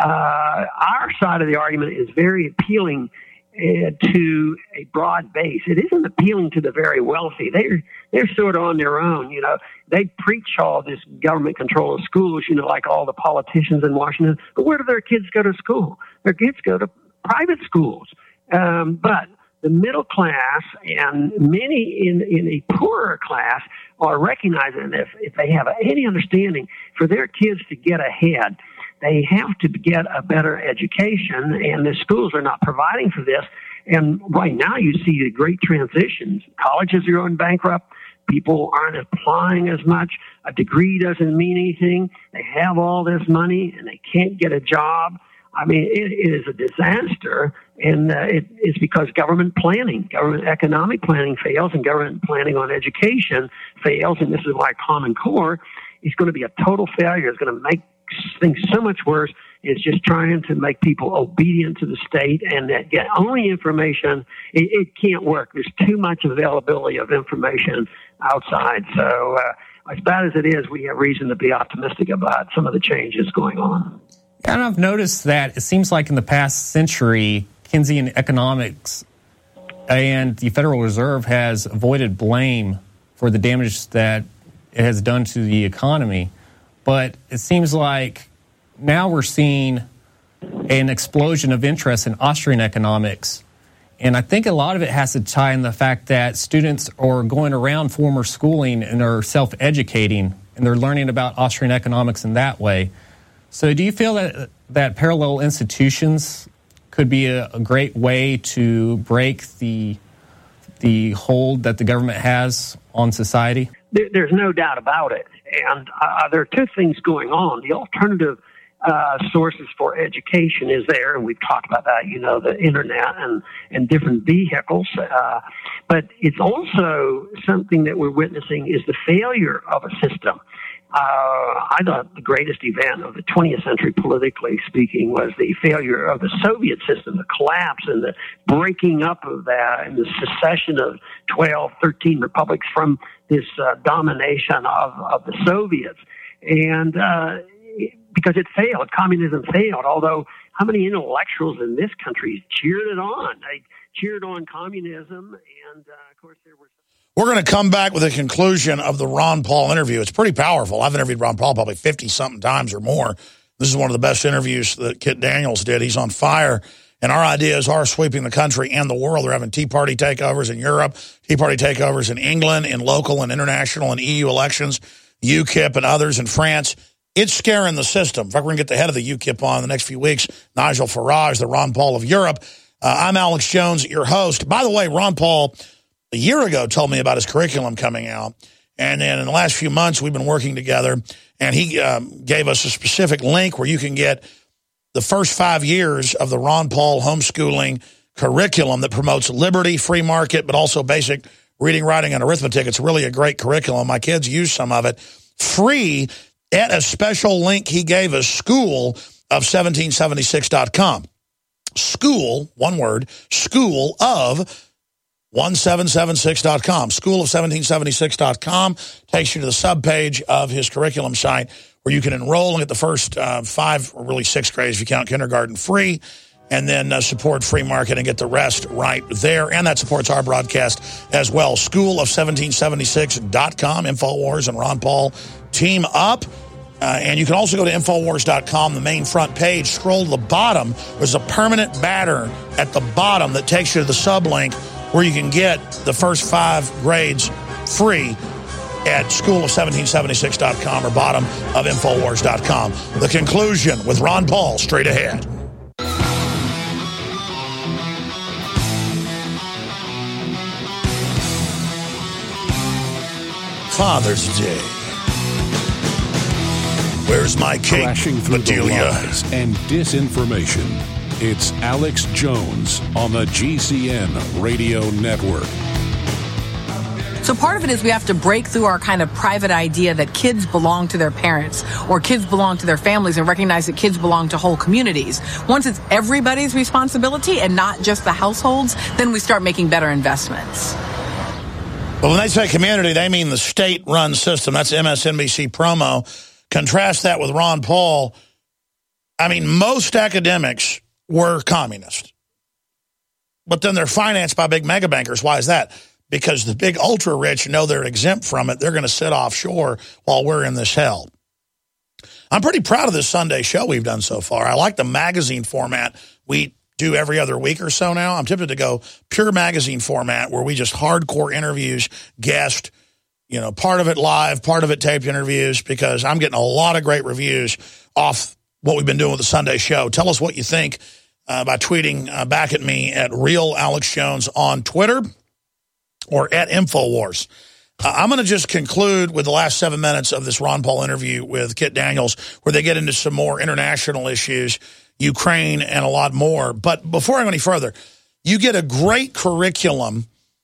our side of the argument is very appealing to a broad base. It isn't appealing to the very wealthy. They're sort of on their own. They preach all this government control of schools, like all the politicians in Washington. But where do their kids go to school? Their kids go to private schools. But the middle class and many in a poorer class are recognizing that if they have any understanding, for their kids to get ahead, they have to get a better education, and the schools are not providing for this. And right now you see the great transitions. Colleges are going bankrupt. People aren't applying as much. A degree doesn't mean anything. They have all this money, and they can't get a job. I mean, it is a disaster, and it is because government economic planning fails, and government planning on education fails, and this is why Common Core is going to be a total failure. It's going to make things so much worse. It's just trying to make people obedient to the state, and that get only information. It can't work. There's too much availability of information outside. So as bad as it is, we have reason to be optimistic about some of the changes going on. And I've noticed that it seems like in the past century, Keynesian economics and the Federal Reserve has avoided blame for the damage that it has done to the economy. But it seems like now we're seeing an explosion of interest in Austrian economics. And I think a lot of it has to tie in the fact that students are going around former schooling and are self-educating, and they're learning about Austrian economics in that way. So do you feel that parallel institutions could be a great way to break the hold that the government has on society? There's no doubt about it. And there are two things going on. The alternative sources for education is there, and we've talked about that, the internet and different vehicles. But it's also something that we're witnessing is the failure of a system. I thought the greatest event of the 20th century, politically speaking, was the failure of the Soviet system, the collapse and the breaking up of that and the secession of 12, 13 republics from this domination of the Soviets. And because it failed, communism failed, although how many intellectuals in this country cheered it on? They cheered on communism, and of course there were... We're going to come back with a conclusion of the Ron Paul interview. It's pretty powerful. I've interviewed Ron Paul probably 50-something times or more. This is one of the best interviews that Kit Daniels did. He's on fire, and our ideas are sweeping the country and the world. They're having Tea Party takeovers in Europe, Tea Party takeovers in England, in local and international and EU elections, UKIP and others in France. It's scaring the system. In fact, we're going to get the head of the UKIP on in the next few weeks, Nigel Farage, the Ron Paul of Europe. I'm Alex Jones, your host. By the way, Ron Paul a year ago told me about his curriculum coming out, and then in the last few months we've been working together, and he gave us a specific link where you can get the first 5 years of the Ron Paul homeschooling curriculum that promotes liberty, free market, but also basic reading, writing, and arithmetic. It's really a great curriculum. My kids use some of it free at a special link he gave us, school of 1776.com. School, one word, school of 1776.com. School of 1776.com takes you to the subpage of his curriculum site where you can enroll and get the first 5 or really 6 grades if you count kindergarten free. and then support free market and get the rest right there. And that supports our broadcast as well. School of1776.com. InfoWars and Ron Paul team up. And you can also go to Infowars.com, the main front page. Scroll to the bottom. There's a permanent banner at the bottom that takes you to the sublink where you can get the first 5 grades free at School of1776.com or bottom of Infowars.com. The conclusion with Ron Paul straight ahead. Father's Day. Where's my cake, Crashing through Bedelia? the lies and disinformation. It's Alex Jones on the GCN Radio Network. So part of it is we have to break through our kind of private idea that kids belong to their parents or kids belong to their families and recognize that kids belong to whole communities. Once it's everybody's responsibility and not just the households, then we start making better investments. But when they say community, they mean the state-run system. That's MSNBC promo. Contrast that with Ron Paul. I mean, most academics were communist. But then they're financed by big mega bankers. Why is that? Because the big ultra-rich know they're exempt from it. They're going to sit offshore while we're in this hell. I'm pretty proud of this Sunday show we've done so far. I like the magazine format we do every other week or so now. I'm tempted to go pure magazine format where we just hardcore interviews, guest, you know, part of it live, part of it taped interviews, because I'm getting a lot of great reviews off what we've been doing with the Sunday show. Tell us what you think by tweeting back at me at Real Alex Jones on Twitter or at InfoWars. I'm going to just conclude with the last 7 minutes of this Ron Paul interview with Kit Daniels, where they get into some more international issues, Ukraine, and a lot more. But before I go any further, you get a great curriculum,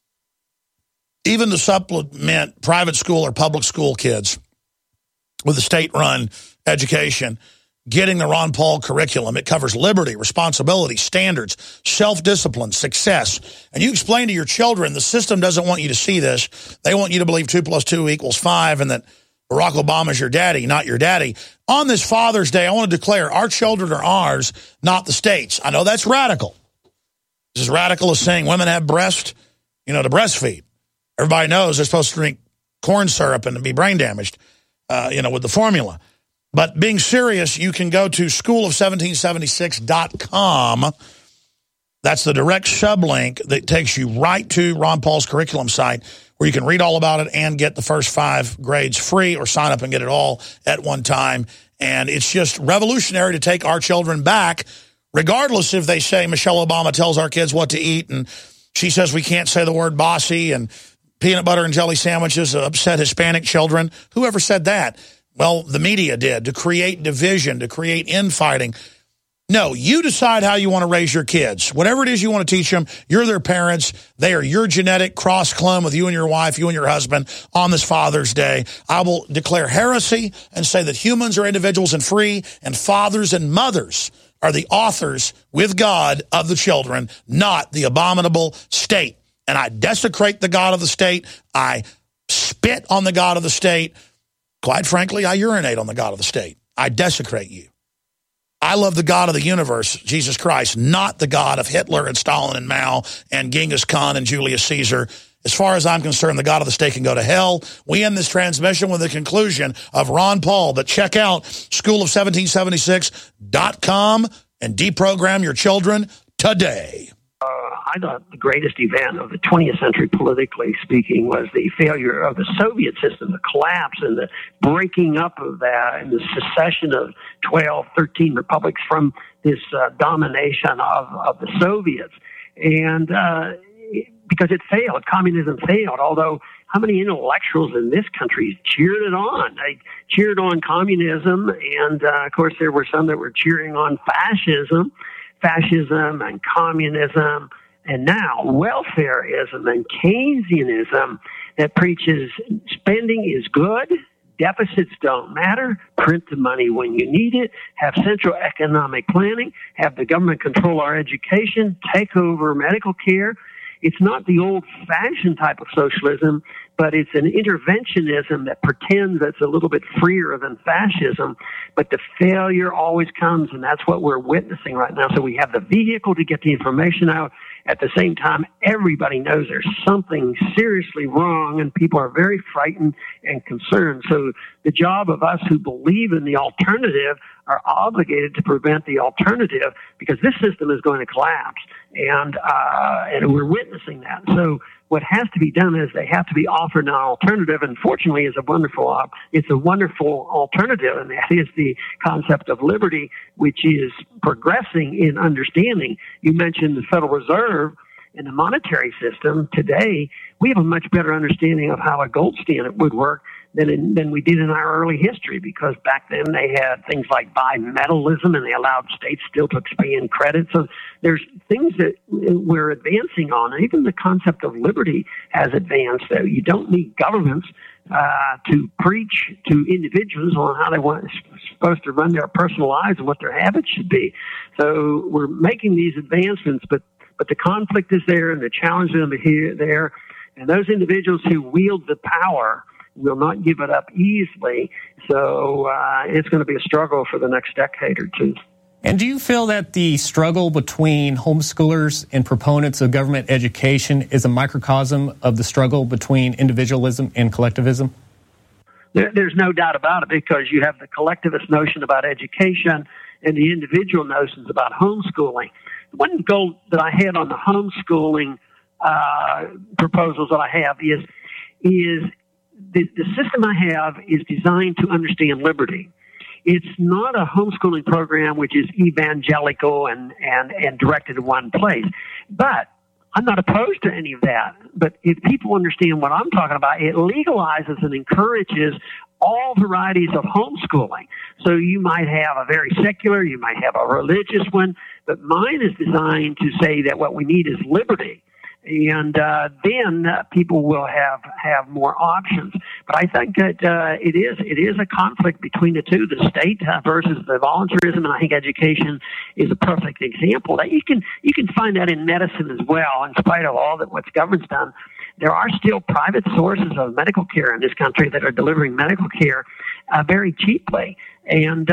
even to supplement private school or public school kids with a state-run education, getting the Ron Paul curriculum. It covers liberty, responsibility, standards, self-discipline, success. And you explain to your children the system doesn't want you to see this. They want you to believe 2 + 2 = 5 and that Barack Obama is your daddy, not your daddy. On this Father's Day, I want to declare our children are ours, not the state's. I know that's radical. It's as radical as saying women have breast, to breastfeed. Everybody knows they're supposed to drink corn syrup and be brain damaged, with the formula. But being serious, you can go to school of1776.com. That's the direct sublink that takes you right to Ron Paul's curriculum site, where you can read all about it and get the first 5 grades free, or sign up and get it all at one time. And it's just revolutionary to take our children back, regardless if they say Michelle Obama tells our kids what to eat and she says we can't say the word bossy and peanut butter and jelly sandwiches upset Hispanic children. Whoever said that? Well, the media did, to create division, to create infighting. No, you decide how you want to raise your kids. Whatever it is you want to teach them, you're their parents. They are your genetic cross-clone with you and your wife, you and your husband on this Father's Day. I will declare heresy and say that humans are individuals and free, and fathers and mothers are the authors with God of the children, not the abominable state. And I desecrate the God of the state. I spit on the God of the state. Quite frankly, I urinate on the God of the state. I desecrate you. I love the God of the universe, Jesus Christ, not the God of Hitler and Stalin and Mao and Genghis Khan and Julius Caesar. As far as I'm concerned, the God of the state can go to hell. We end this transmission with the conclusion of Ron Paul. But check out school of1776.com and deprogram your children today. I thought the greatest event of the 20th century, politically speaking, was the failure of the Soviet system, the collapse and the breaking up of that, and the secession of 12, 13 republics from this domination of the Soviets. And because it failed, communism failed, although how many intellectuals in this country cheered it on? They cheered on communism, and of course there were some that were cheering on fascism and communism, and now welfareism and Keynesianism that preaches spending is good, deficits don't matter, print the money when you need it, have central economic planning, have the government control our education, take over medical care, It's not the old-fashioned type of socialism, but it's an interventionism that pretends it's a little bit freer than fascism. But the failure always comes, and that's what we're witnessing right now. So we have the vehicle to get the information out. At the same time, everybody knows there's something seriously wrong, and people are very frightened and concerned. So the job of us who believe in the alternative are obligated to prevent the alternative, because this system is going to collapse, and we're witnessing that. So what has to be done is they have to be offered an alternative, and fortunately it's a wonderful alternative, and that is the concept of liberty, which is progressing in understanding. You mentioned the Federal Reserve and the monetary system. Today, we have a much better understanding of how a gold standard would work than we did in our early history, because back then they had things like bimetallism, and they allowed states still to expand credit. So there's things that we're advancing on, and even the concept of liberty has advanced. So you don't need governments to preach to individuals on how they supposed to run their personal lives and what their habits should be. So we're making these advancements, but the conflict is there, and the challenge is there, and those individuals who wield the power will not give it up easily. So it's going to be a struggle for the next decade or two. And do you feel that the struggle between homeschoolers and proponents of government education is a microcosm of the struggle between individualism and collectivism? There's no doubt about it, because you have the collectivist notion about education and the individual notions about homeschooling. One goal that I had on the homeschooling proposals that I have is the system I have is designed to understand liberty. It's not a homeschooling program which is evangelical and directed in one place. But I'm not opposed to any of that. But if people understand what I'm talking about, it legalizes and encourages all varieties of homeschooling. So you might have a very secular, you might have a religious one, but mine is designed to say that what we need is liberty. And then people will have more options. But I think that it is a conflict between the two, the state versus the voluntarism, and I think education is a perfect example. That you can find that in medicine as well. In spite of all that what government's done, there are still private sources of medical care in this country that are delivering medical care very cheaply and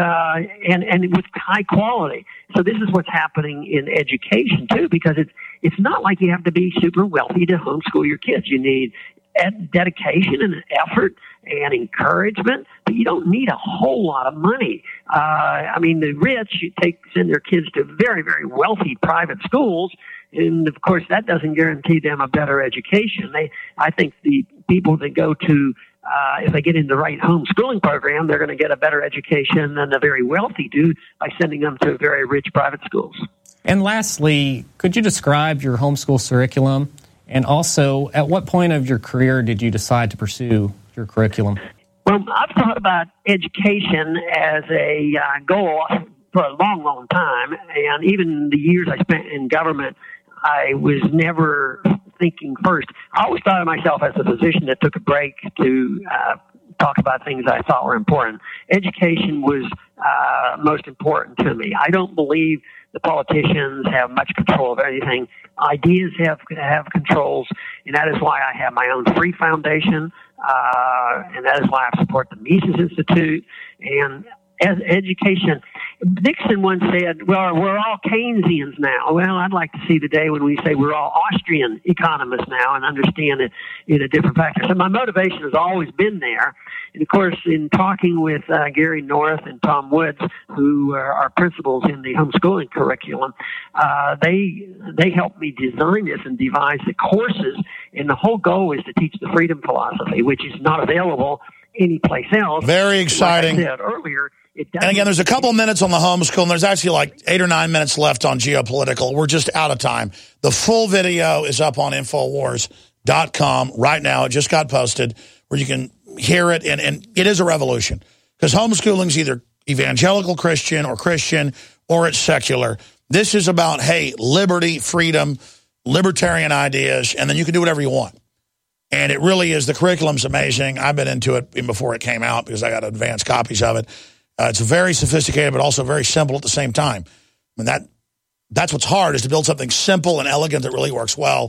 with high quality. So this is what's happening in education too, because it's not like you have to be super wealthy to homeschool your kids. You need dedication and effort and encouragement, but you don't need a whole lot of money. I mean, the rich send their kids to very, very wealthy private schools, and of course that doesn't guarantee them a better education. I think the people that go to if they get in the right homeschooling program, they're going to get a better education than the very wealthy do by sending them to very rich private schools. And lastly, could you describe your homeschool curriculum? And also, at what point of your career did you decide to pursue your curriculum? Well, I've thought about education as a goal for a long, long time. And even the years I spent in government, I was never thinking first. I always thought of myself as a physician that took a break to talk about things I thought were important. Education was most important to me. I don't believe the politicians have much control of anything. Ideas have controls, and that is why I have my own free foundation, and that is why I support the Mises Institute. And as education, Nixon once said, well, we're all Keynesians now. Well, I'd like to see the day when we say we're all Austrian economists now and understand it in a different factor. So my motivation has always been there. And, of course, in talking with Gary North and Tom Woods, who are principals in the homeschooling curriculum, they helped me design this and devise the courses. And the whole goal is to teach the freedom philosophy, which is not available anyplace else. Very exciting. Like I said earlier, and again, there's a couple minutes on the homeschool, and there's actually like 8 or 9 minutes left on geopolitical. We're just out of time. The full video is up on Infowars.com right now. It just got posted where you can hear it, and it is a revolution. Because homeschooling is either evangelical Christian, or it's secular. This is about, hey, liberty, freedom, libertarian ideas, and then you can do whatever you want. And it really is. The curriculum's amazing. I've been into it even before it came out because I got advanced copies of it. It's very sophisticated, but also very simple at the same time. I mean, that's what's hard, is to build something simple and elegant that really works well.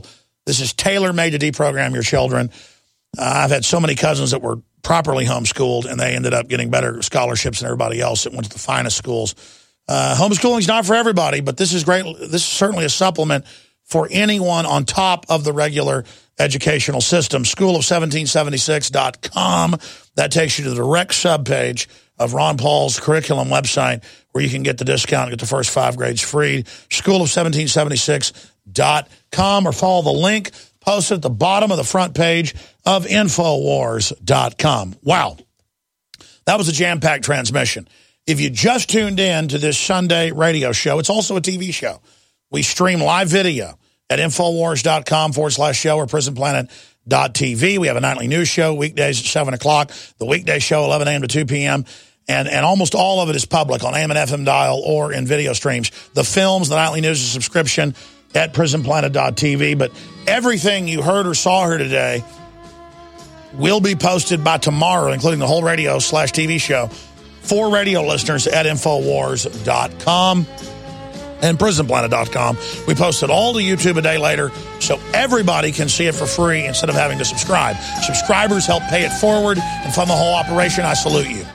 This is tailor-made to deprogram your children. I've had so many cousins that were properly homeschooled, and they ended up getting better scholarships than everybody else that went to the finest schools. Homeschooling is not for everybody, but this is great. This is certainly a supplement for anyone on top of the regular educational system. School of1776.com. That takes you to the direct subpage of Ron Paul's curriculum website where you can get the discount and get the first 5 grades free. School of1776.com, or follow the link posted at the bottom of the front page of Infowars.com. Wow. That was a jam-packed transmission. If you just tuned in to this Sunday radio show, it's also a TV show. We stream live video at Infowars.com/show or PrisonPlanet.tv. We have a nightly news show, weekdays at 7 o'clock. The weekday show, 11 a.m. to 2 p.m. And almost all of it is public on AM and FM dial or in video streams. The films, the nightly news, is a subscription at PrisonPlanet.tv. But everything you heard or saw here today will be posted by tomorrow, including the whole radio/TV show, for radio listeners at Infowars.com and PrisonPlanet.com. We post it all to YouTube a day later so everybody can see it for free instead of having to subscribe. Subscribers help pay it forward and fund the whole operation. I salute you.